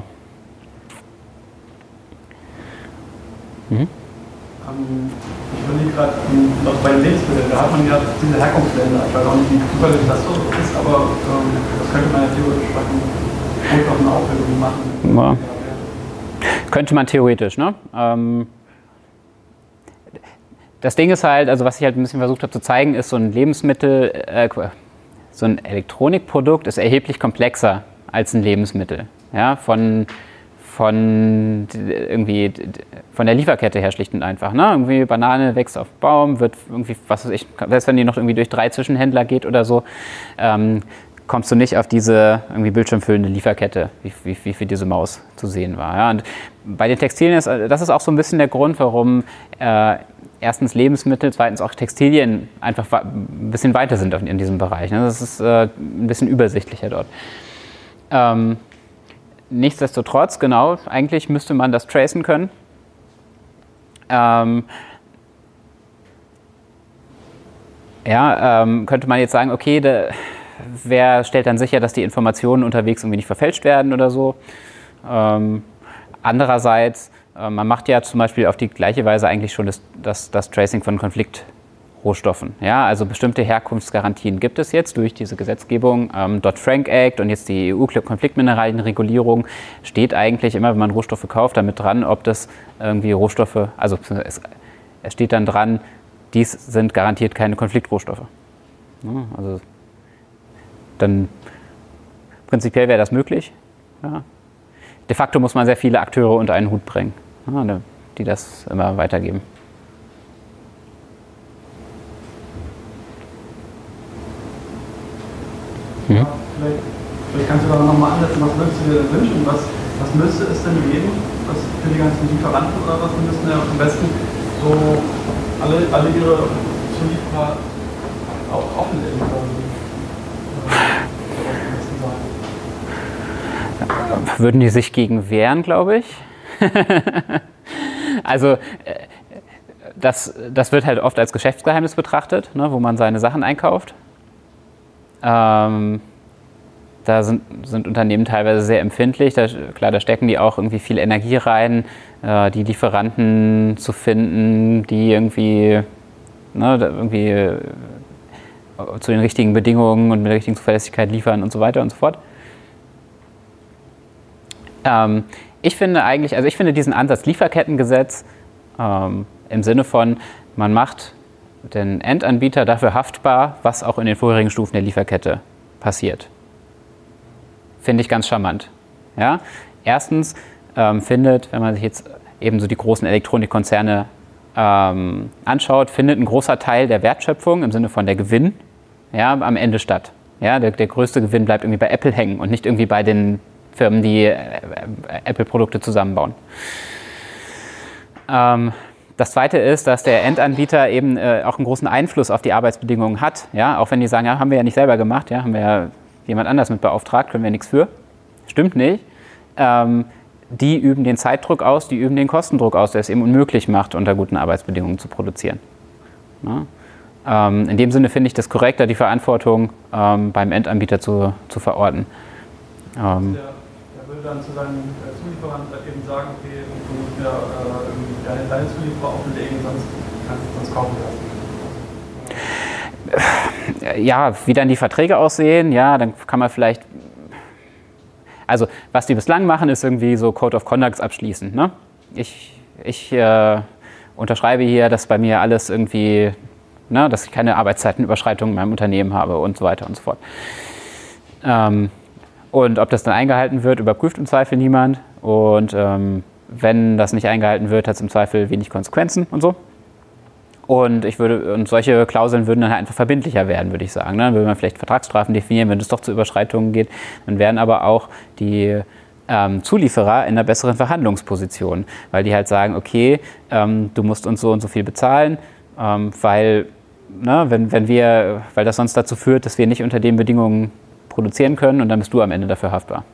Mhm. Ähm, ich überlege gerade, noch bei den Lebensmitteln, da hat man ja diese Herkunftsländer. Ich weiß auch nicht, wie zuverlässig das so ist, aber ähm, das könnte man ja theoretisch bei Rohstoffen auch irgendwie machen. Ja. Könnte man theoretisch, ne? Ähm, das Ding ist halt, also was ich halt ein bisschen versucht habe zu zeigen, ist so ein Lebensmittel, äh, so ein Elektronikprodukt ist erheblich komplexer als ein Lebensmittel, ja, von, von, irgendwie, von der Lieferkette her schlicht und einfach. Ne? Irgendwie Banane wächst auf Baum, wird irgendwie, was weiß ich, selbst wenn die noch irgendwie durch drei Zwischenhändler geht oder so, ähm, kommst du nicht auf diese irgendwie bildschirmfüllende Lieferkette, wie, wie, wie für diese Maus zu sehen war. Ja? Und bei den Textilien ist, das ist auch so ein bisschen der Grund, warum äh, erstens Lebensmittel, zweitens auch Textilien einfach ein bisschen weiter sind in diesem Bereich. Das ist äh, ein bisschen übersichtlicher dort. Ähm, nichtsdestotrotz, genau, eigentlich müsste man das tracen können. Ähm, ja, ähm, könnte man jetzt sagen, okay, de, wer stellt dann sicher, dass die Informationen unterwegs irgendwie nicht verfälscht werden oder so? Ähm, andererseits, äh, man macht ja zum Beispiel auf die gleiche Weise eigentlich schon das, das, das Tracing von Konfliktrohstoffen. Ja, also bestimmte Herkunftsgarantien gibt es jetzt durch diese Gesetzgebung. Ähm, Dodd-Frank Act und jetzt die E U-Konfliktmineralienregulierung steht eigentlich immer, wenn man Rohstoffe kauft, damit dran, ob das irgendwie Rohstoffe, also es, es steht dann dran, dies sind garantiert keine Konfliktrohstoffe. Ja, also dann prinzipiell wäre das möglich. Ja. De facto muss man sehr viele Akteure unter einen Hut bringen, ja, die das immer weitergeben. Ja, vielleicht, vielleicht kannst du da nochmal ansetzen, was würdest du dir denn wünschen? Was, was müsste es denn geben, was für die ganzen Lieferanten oder was müssen ja am besten so alle, alle ihre Zulieferer auch offenlegen können? Würden die sich gegen wehren, glaube ich. Also das, das wird halt oft als Geschäftsgeheimnis betrachtet, ne, wo man seine Sachen einkauft. Ähm, da sind, sind Unternehmen teilweise sehr empfindlich. Da, klar, da stecken die auch irgendwie viel Energie rein, äh, die Lieferanten zu finden, die irgendwie, ne, irgendwie äh, zu den richtigen Bedingungen und mit der richtigen Zuverlässigkeit liefern und so weiter und so fort. Ähm, ich finde eigentlich, also ich finde diesen Ansatz Lieferkettengesetz ähm, im Sinne von, man macht den Endanbieter dafür haftbar, was auch in den vorherigen Stufen der Lieferkette passiert. Finde ich ganz charmant. Ja? Erstens ähm, findet, wenn man sich jetzt eben so die großen Elektronikkonzerne ähm, anschaut, findet ein großer Teil der Wertschöpfung im Sinne von der Gewinn, ja, am Ende statt. Ja? Der, der größte Gewinn bleibt irgendwie bei Apple hängen und nicht irgendwie bei den Firmen, die äh, Apple-Produkte zusammenbauen. Ähm, das Zweite ist, dass der Endanbieter eben äh, auch einen großen Einfluss auf die Arbeitsbedingungen hat. Ja? Auch wenn die sagen, ja, haben wir ja nicht selber gemacht, ja, haben wir ja jemand anders mit beauftragt, können wir nichts für. Stimmt nicht. Ähm, die üben den Zeitdruck aus, die üben den Kostendruck aus, der es eben unmöglich macht, unter guten Arbeitsbedingungen zu produzieren. Ja? Ähm, in dem Sinne finde ich das korrekter, die Verantwortung ähm, beim Endanbieter zu, zu verorten. Ähm, dann zu seinem Zulieferant eben sagen, okay, du musst ja äh, deine, deine Zulieferer offenlegen, sonst, sonst kaufen wir das nicht. Ja, wie dann die Verträge aussehen, ja, dann kann man vielleicht, also was die bislang machen, ist irgendwie so Code of Conducts abschließen. Ne? Ich, ich äh, unterschreibe hier, dass bei mir alles irgendwie, ne, dass ich keine Arbeitszeitenüberschreitungen in meinem Unternehmen habe und so weiter und so fort. Ähm, Und ob das dann eingehalten wird, überprüft im Zweifel niemand. Und ähm, wenn das nicht eingehalten wird, hat es im Zweifel wenig Konsequenzen und so. Und ich würde, und solche Klauseln würden dann halt einfach verbindlicher werden, würde ich sagen. Dann würde man vielleicht Vertragsstrafen definieren, wenn es doch zu Überschreitungen geht. Dann wären aber auch die ähm, Zulieferer in einer besseren Verhandlungsposition, weil die halt sagen, okay, ähm, du musst uns so und so viel bezahlen, ähm, weil, ne, wenn, wenn wir, weil das sonst dazu führt, dass wir nicht unter den Bedingungen produzieren können und dann bist du am Ende dafür haftbar.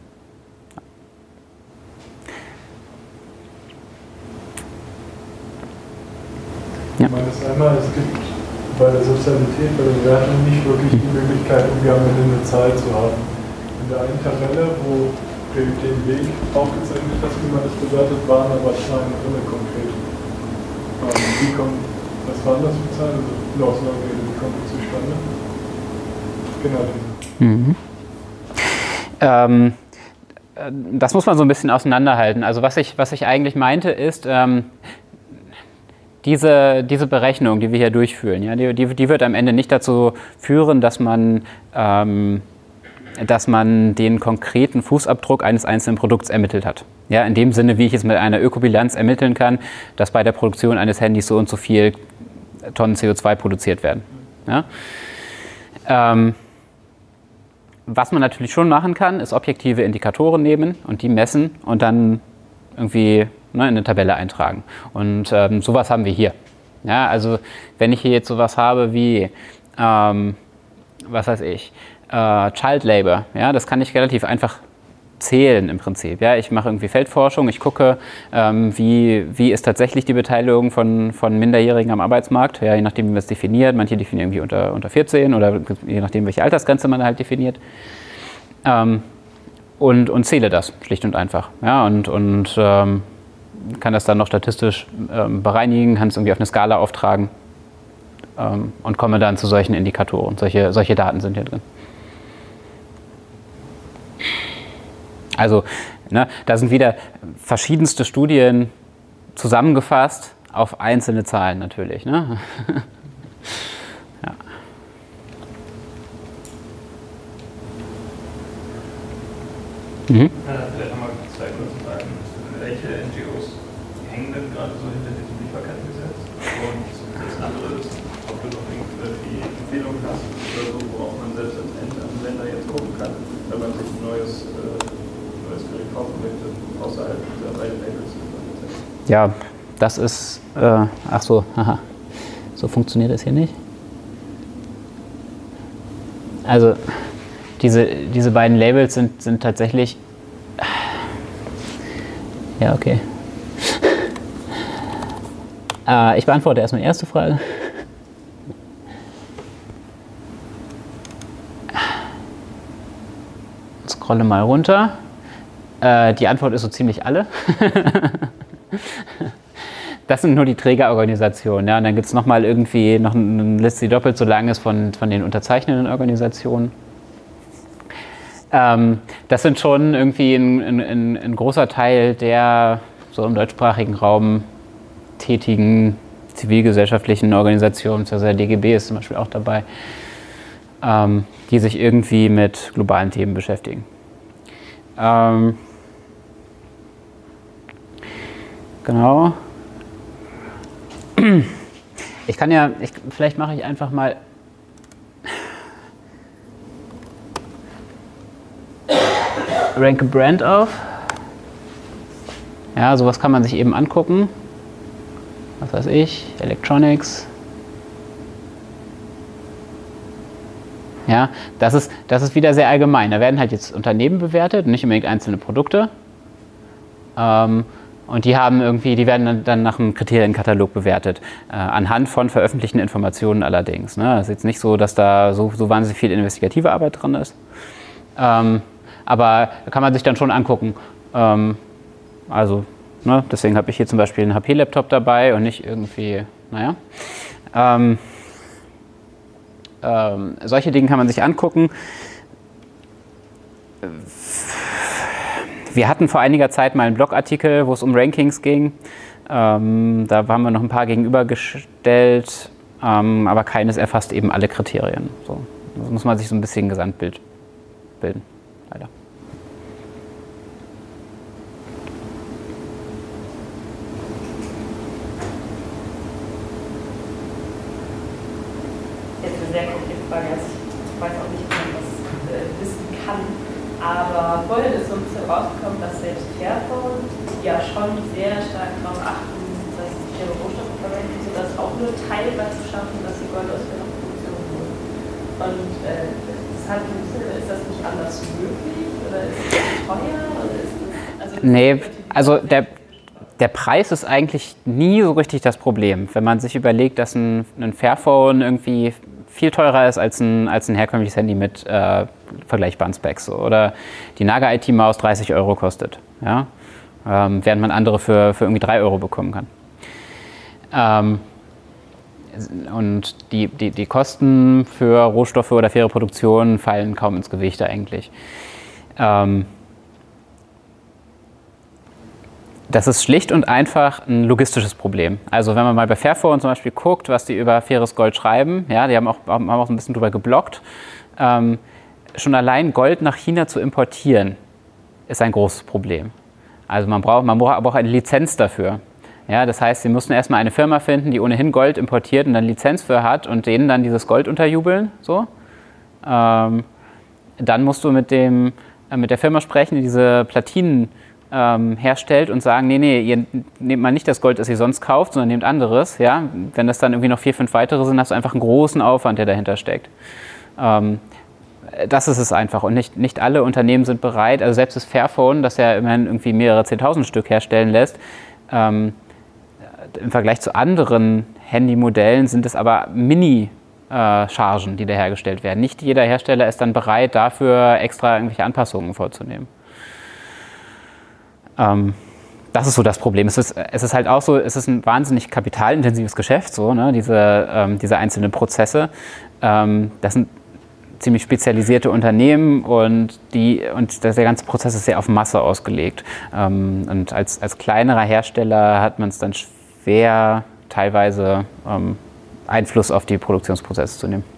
Ja. Ich meine, es einmal, es gibt bei der Sozialität, bei der Bewertung nicht wirklich die Möglichkeit, irgendwie am Ende eine Zahl zu haben. In der einen Tabelle, wo den Weg aufgezeichnet hast, wie man das bewertet, waren aber Zahlen drin konkret. Ähm, wie kommt, was waren das für Zahlen? Also Aussage, wie kommt die zustande? Genau. Mhm. Ähm, das muss man so ein bisschen auseinanderhalten. Also was ich, was ich eigentlich meinte ist, ähm, diese, diese Berechnung, die wir hier durchführen, ja, die, die, die wird am Ende nicht dazu führen, dass man, ähm, dass man den konkreten Fußabdruck eines einzelnen Produkts ermittelt hat. Ja, in dem Sinne, wie ich es mit einer Ökobilanz ermitteln kann, dass bei der Produktion eines Handys so und so viel Tonnen C O zwei produziert werden. Ja? Ähm, Was man natürlich schon machen kann, ist objektive Indikatoren nehmen und die messen und dann irgendwie, ne, in eine Tabelle eintragen. Und ähm, sowas haben wir hier. Ja, also wenn ich hier jetzt sowas habe wie, ähm, was weiß ich, äh, Child Labor, ja, das kann ich relativ einfach zählen im Prinzip. Ja, ich mache irgendwie Feldforschung, ich gucke, ähm, wie, wie ist tatsächlich die Beteiligung von, von Minderjährigen am Arbeitsmarkt, ja, je nachdem, wie man es definiert. Manche definieren irgendwie unter, unter vierzehn oder je nachdem, welche Altersgrenze man halt definiert. Ähm, und, und zähle das schlicht und einfach. Ja, und und ähm, kann das dann noch statistisch ähm, bereinigen, kann es irgendwie auf eine Skala auftragen ähm, und komme dann zu solchen Indikatoren. Solche, solche Daten sind hier drin. Also, ne, da sind wieder verschiedenste Studien zusammengefasst auf einzelne Zahlen natürlich. Ne? Ja. Mhm. Ja, vielleicht nochmal zwei kurze Fragen. Welche N G Os hängen denn gerade so hinter diesem Lieferkettengesetz? Und das andere ist, ob du noch irgendwie Empfehlungen hast oder so, worauf man selbst als Endanwender jetzt gucken kann, wenn man sich ein neues, äh, neues Gerät kaufen möchte, außerhalb dieser beiden Labels. Ja, das ist, äh, ach so, haha, so funktioniert das hier nicht. Also, diese, diese beiden Labels sind, sind tatsächlich, ja, okay. äh, ich beantworte erstmal die erste Frage. Scrolle mal runter. Äh, die Antwort ist so ziemlich alle. Das sind nur die Trägerorganisationen. Ja? Und dann gibt es nochmal irgendwie noch eine Liste, die doppelt so lang ist von, von den unterzeichnenden Organisationen. Ähm, das sind schon irgendwie ein, ein, ein großer Teil der so im deutschsprachigen Raum tätigen zivilgesellschaftlichen Organisationen, also der D G B ist zum Beispiel auch dabei, ähm, die sich irgendwie mit globalen Themen beschäftigen. Ähm, genau. Ich kann ja, ich, vielleicht mache ich einfach mal Rank a Brand auf. Ja, sowas kann man sich eben angucken. Was weiß ich, Electronics. Ja, das ist, das ist wieder sehr allgemein. Da werden halt jetzt Unternehmen bewertet, nicht unbedingt einzelne Produkte. Ähm, und die haben irgendwie, die werden dann, dann nach einem Kriterienkatalog bewertet. Äh, anhand von veröffentlichten Informationen allerdings. Ne? Das ist jetzt nicht so, dass da so, so wahnsinnig viel investigative Arbeit dran ist. Ähm, aber da kann man sich dann schon angucken. Ähm, also, ne, deswegen habe ich hier zum Beispiel einen H P-Laptop dabei und nicht irgendwie, naja. Ähm, ähm, solche Dinge kann man sich angucken. Wir hatten vor einiger Zeit mal einen Blogartikel, wo es um Rankings ging. Ähm, da haben wir noch ein paar gegenübergestellt, ähm, aber keines erfasst eben alle Kriterien. So, das muss man sich so ein bisschen ein Gesamtbild bilden, leider. Jetzt eine sehr konkrete Frage. Ich weiß auch nicht, ob man das äh, wissen kann. Aber vorhin ist so ein bisschen rausgekommen, dass selbst Fairphone ja schon sehr stark darauf achten, dass sie ihre Rohstoffe verwenden, sodass auch nur teilweise schaffen, dass sie Gold aus ihrer Produktion holen. Und äh, das hat ein bisschen, ist das nicht anders möglich? Oder ist es teuer? Oder ist das, also nee, also der, der Preis ist eigentlich nie so richtig das Problem. Wenn man sich überlegt, dass ein, ein Fairphone irgendwie viel teurer ist als ein, als ein herkömmliches Handy mit äh, vergleichbaren Specs. Oder die Naga I T-Maus dreißig Euro kostet. Ja? Ähm, während man andere für, für irgendwie drei Euro bekommen kann. Ähm, und die, die, die Kosten für Rohstoffe oder faire Produktion fallen kaum ins Gewicht eigentlich. Ähm, Das ist schlicht und einfach ein logistisches Problem. Also wenn man mal bei Fairphone zum Beispiel guckt, was die über faires Gold schreiben, ja, die haben auch, haben auch ein bisschen drüber geblockt, ähm, schon allein Gold nach China zu importieren, ist ein großes Problem. Also man braucht, man braucht aber auch eine Lizenz dafür. Ja, das heißt, sie mussten erstmal eine Firma finden, die ohnehin Gold importiert und dann Lizenz für hat und denen dann dieses Gold unterjubeln. So. Ähm, dann musst du mit, dem, äh, mit der Firma sprechen, die diese Platinen ähm, herstellt und sagen, nee, nee, ihr nehmt mal nicht das Gold, das ihr sonst kauft, sondern nehmt anderes. Ja? Wenn das dann irgendwie noch vier, fünf weitere sind, hast du einfach einen großen Aufwand, der dahinter steckt. Ähm, das ist es einfach. Und nicht, nicht alle Unternehmen sind bereit, also selbst das Fairphone, das ja immerhin irgendwie mehrere zehntausend Stück herstellen lässt, ähm, im Vergleich zu anderen Handymodellen sind es aber Mini-Chargen, die da hergestellt werden. Nicht jeder Hersteller ist dann bereit, dafür extra irgendwelche Anpassungen vorzunehmen. Ähm, das ist so das Problem. Es ist, es ist halt auch so, es ist ein wahnsinnig kapitalintensives Geschäft, so, ne, diese, ähm, diese einzelnen Prozesse. Ähm, das sind ziemlich spezialisierte Unternehmen und, die, und der ganze Prozess ist sehr auf Masse ausgelegt. Ähm, und als, als kleinerer Hersteller hat man es dann schwer, teilweise ähm, Einfluss auf die Produktionsprozesse zu nehmen.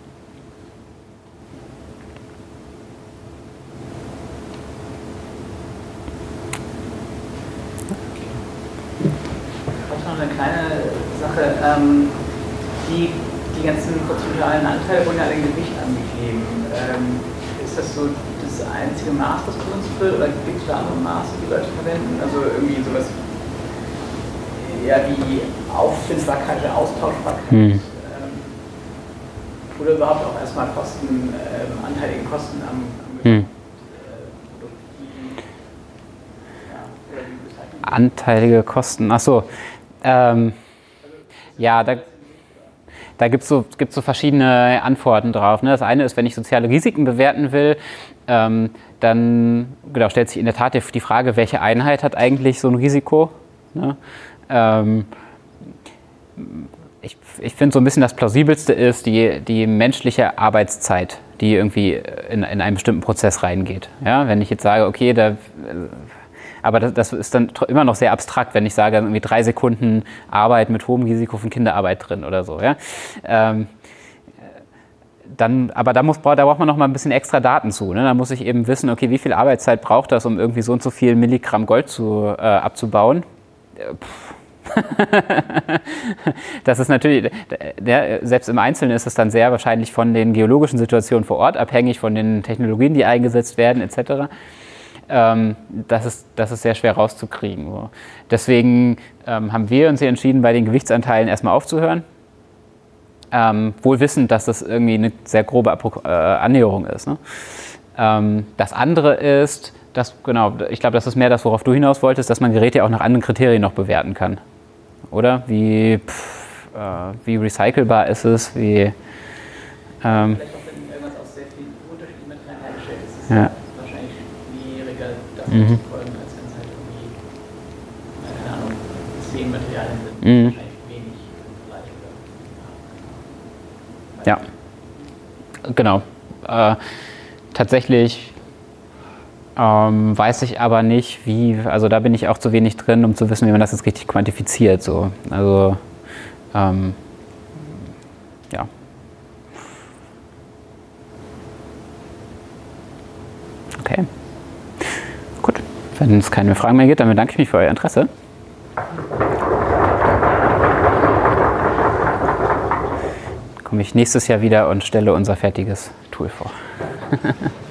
Noch eine kleine Sache. Ähm, die, die ganzen prozentualen Anteile wurden ja alle in Gewicht angegeben. Ähm, ist das so das einzige Maß, das benutzt wird, oder gibt es da andere Maße, die Leute verwenden? Also irgendwie sowas ja, wie Auffindbarkeit oder Austauschbarkeit. Hm. Ähm, oder überhaupt auch erstmal Kosten, ähm, anteilige Kosten am, am hm. äh, Produkt. Ja, oder wie anteilige Kosten, ach so. Ähm, ja, da, da gibt es so, gibt's so verschiedene Antworten drauf. Ne? Das eine ist, wenn ich soziale Risiken bewerten will, ähm, dann genau, stellt sich in der Tat die Frage, welche Einheit hat eigentlich so ein Risiko? Ne? Ähm, ich ich finde so ein bisschen das Plausibelste ist die, die menschliche Arbeitszeit, die irgendwie in, in einen bestimmten Prozess reingeht. Ja? Wenn ich jetzt sage, okay, da... Aber das, das ist dann immer noch sehr abstrakt, wenn ich sage, irgendwie drei Sekunden Arbeit mit hohem Risiko von Kinderarbeit drin oder so. Ja? Ähm, dann, aber da, muss, da braucht man noch mal ein bisschen extra Daten zu. Ne? Da muss ich eben wissen, okay, wie viel Arbeitszeit braucht das, um irgendwie so und so viel Milligramm Gold zu, äh, abzubauen. Das ist natürlich, der, selbst im Einzelnen ist es dann sehr wahrscheinlich von den geologischen Situationen vor Ort abhängig, von den Technologien, die eingesetzt werden, et cetera. Ähm, das, ist, das ist sehr schwer rauszukriegen. So. Deswegen ähm, haben wir uns hier entschieden, bei den Gewichtsanteilen erstmal aufzuhören. Ähm, wohl wissend, dass das irgendwie eine sehr grobe Appro- äh, Annäherung ist. Ne? Ähm, das andere ist, dass, genau, ich glaube, das ist mehr das, worauf du hinaus wolltest, dass man Geräte auch nach anderen Kriterien noch bewerten kann. Oder? Wie, pff, äh, wie recycelbar ist es? Wie, ähm, Vielleicht auch, wenn irgendwas aus sehr vielen Unterschieden mit rein hergestellt ist. Ja. Das mhm. zu folgen, als wenn es halt irgendwie, keine Ahnung, zehn Materialien sind, mhm. wahrscheinlich wenig vielleicht. Ja, genau. Äh, tatsächlich ähm, weiß ich aber nicht, wie, also da bin ich auch zu wenig drin, um zu wissen, wie man das jetzt richtig quantifiziert. So. Also, ähm, ja. Okay. Gut, wenn es keine Fragen mehr gibt, dann bedanke ich mich für euer Interesse. Dann komme ich nächstes Jahr wieder und stelle unser fertiges Tool vor.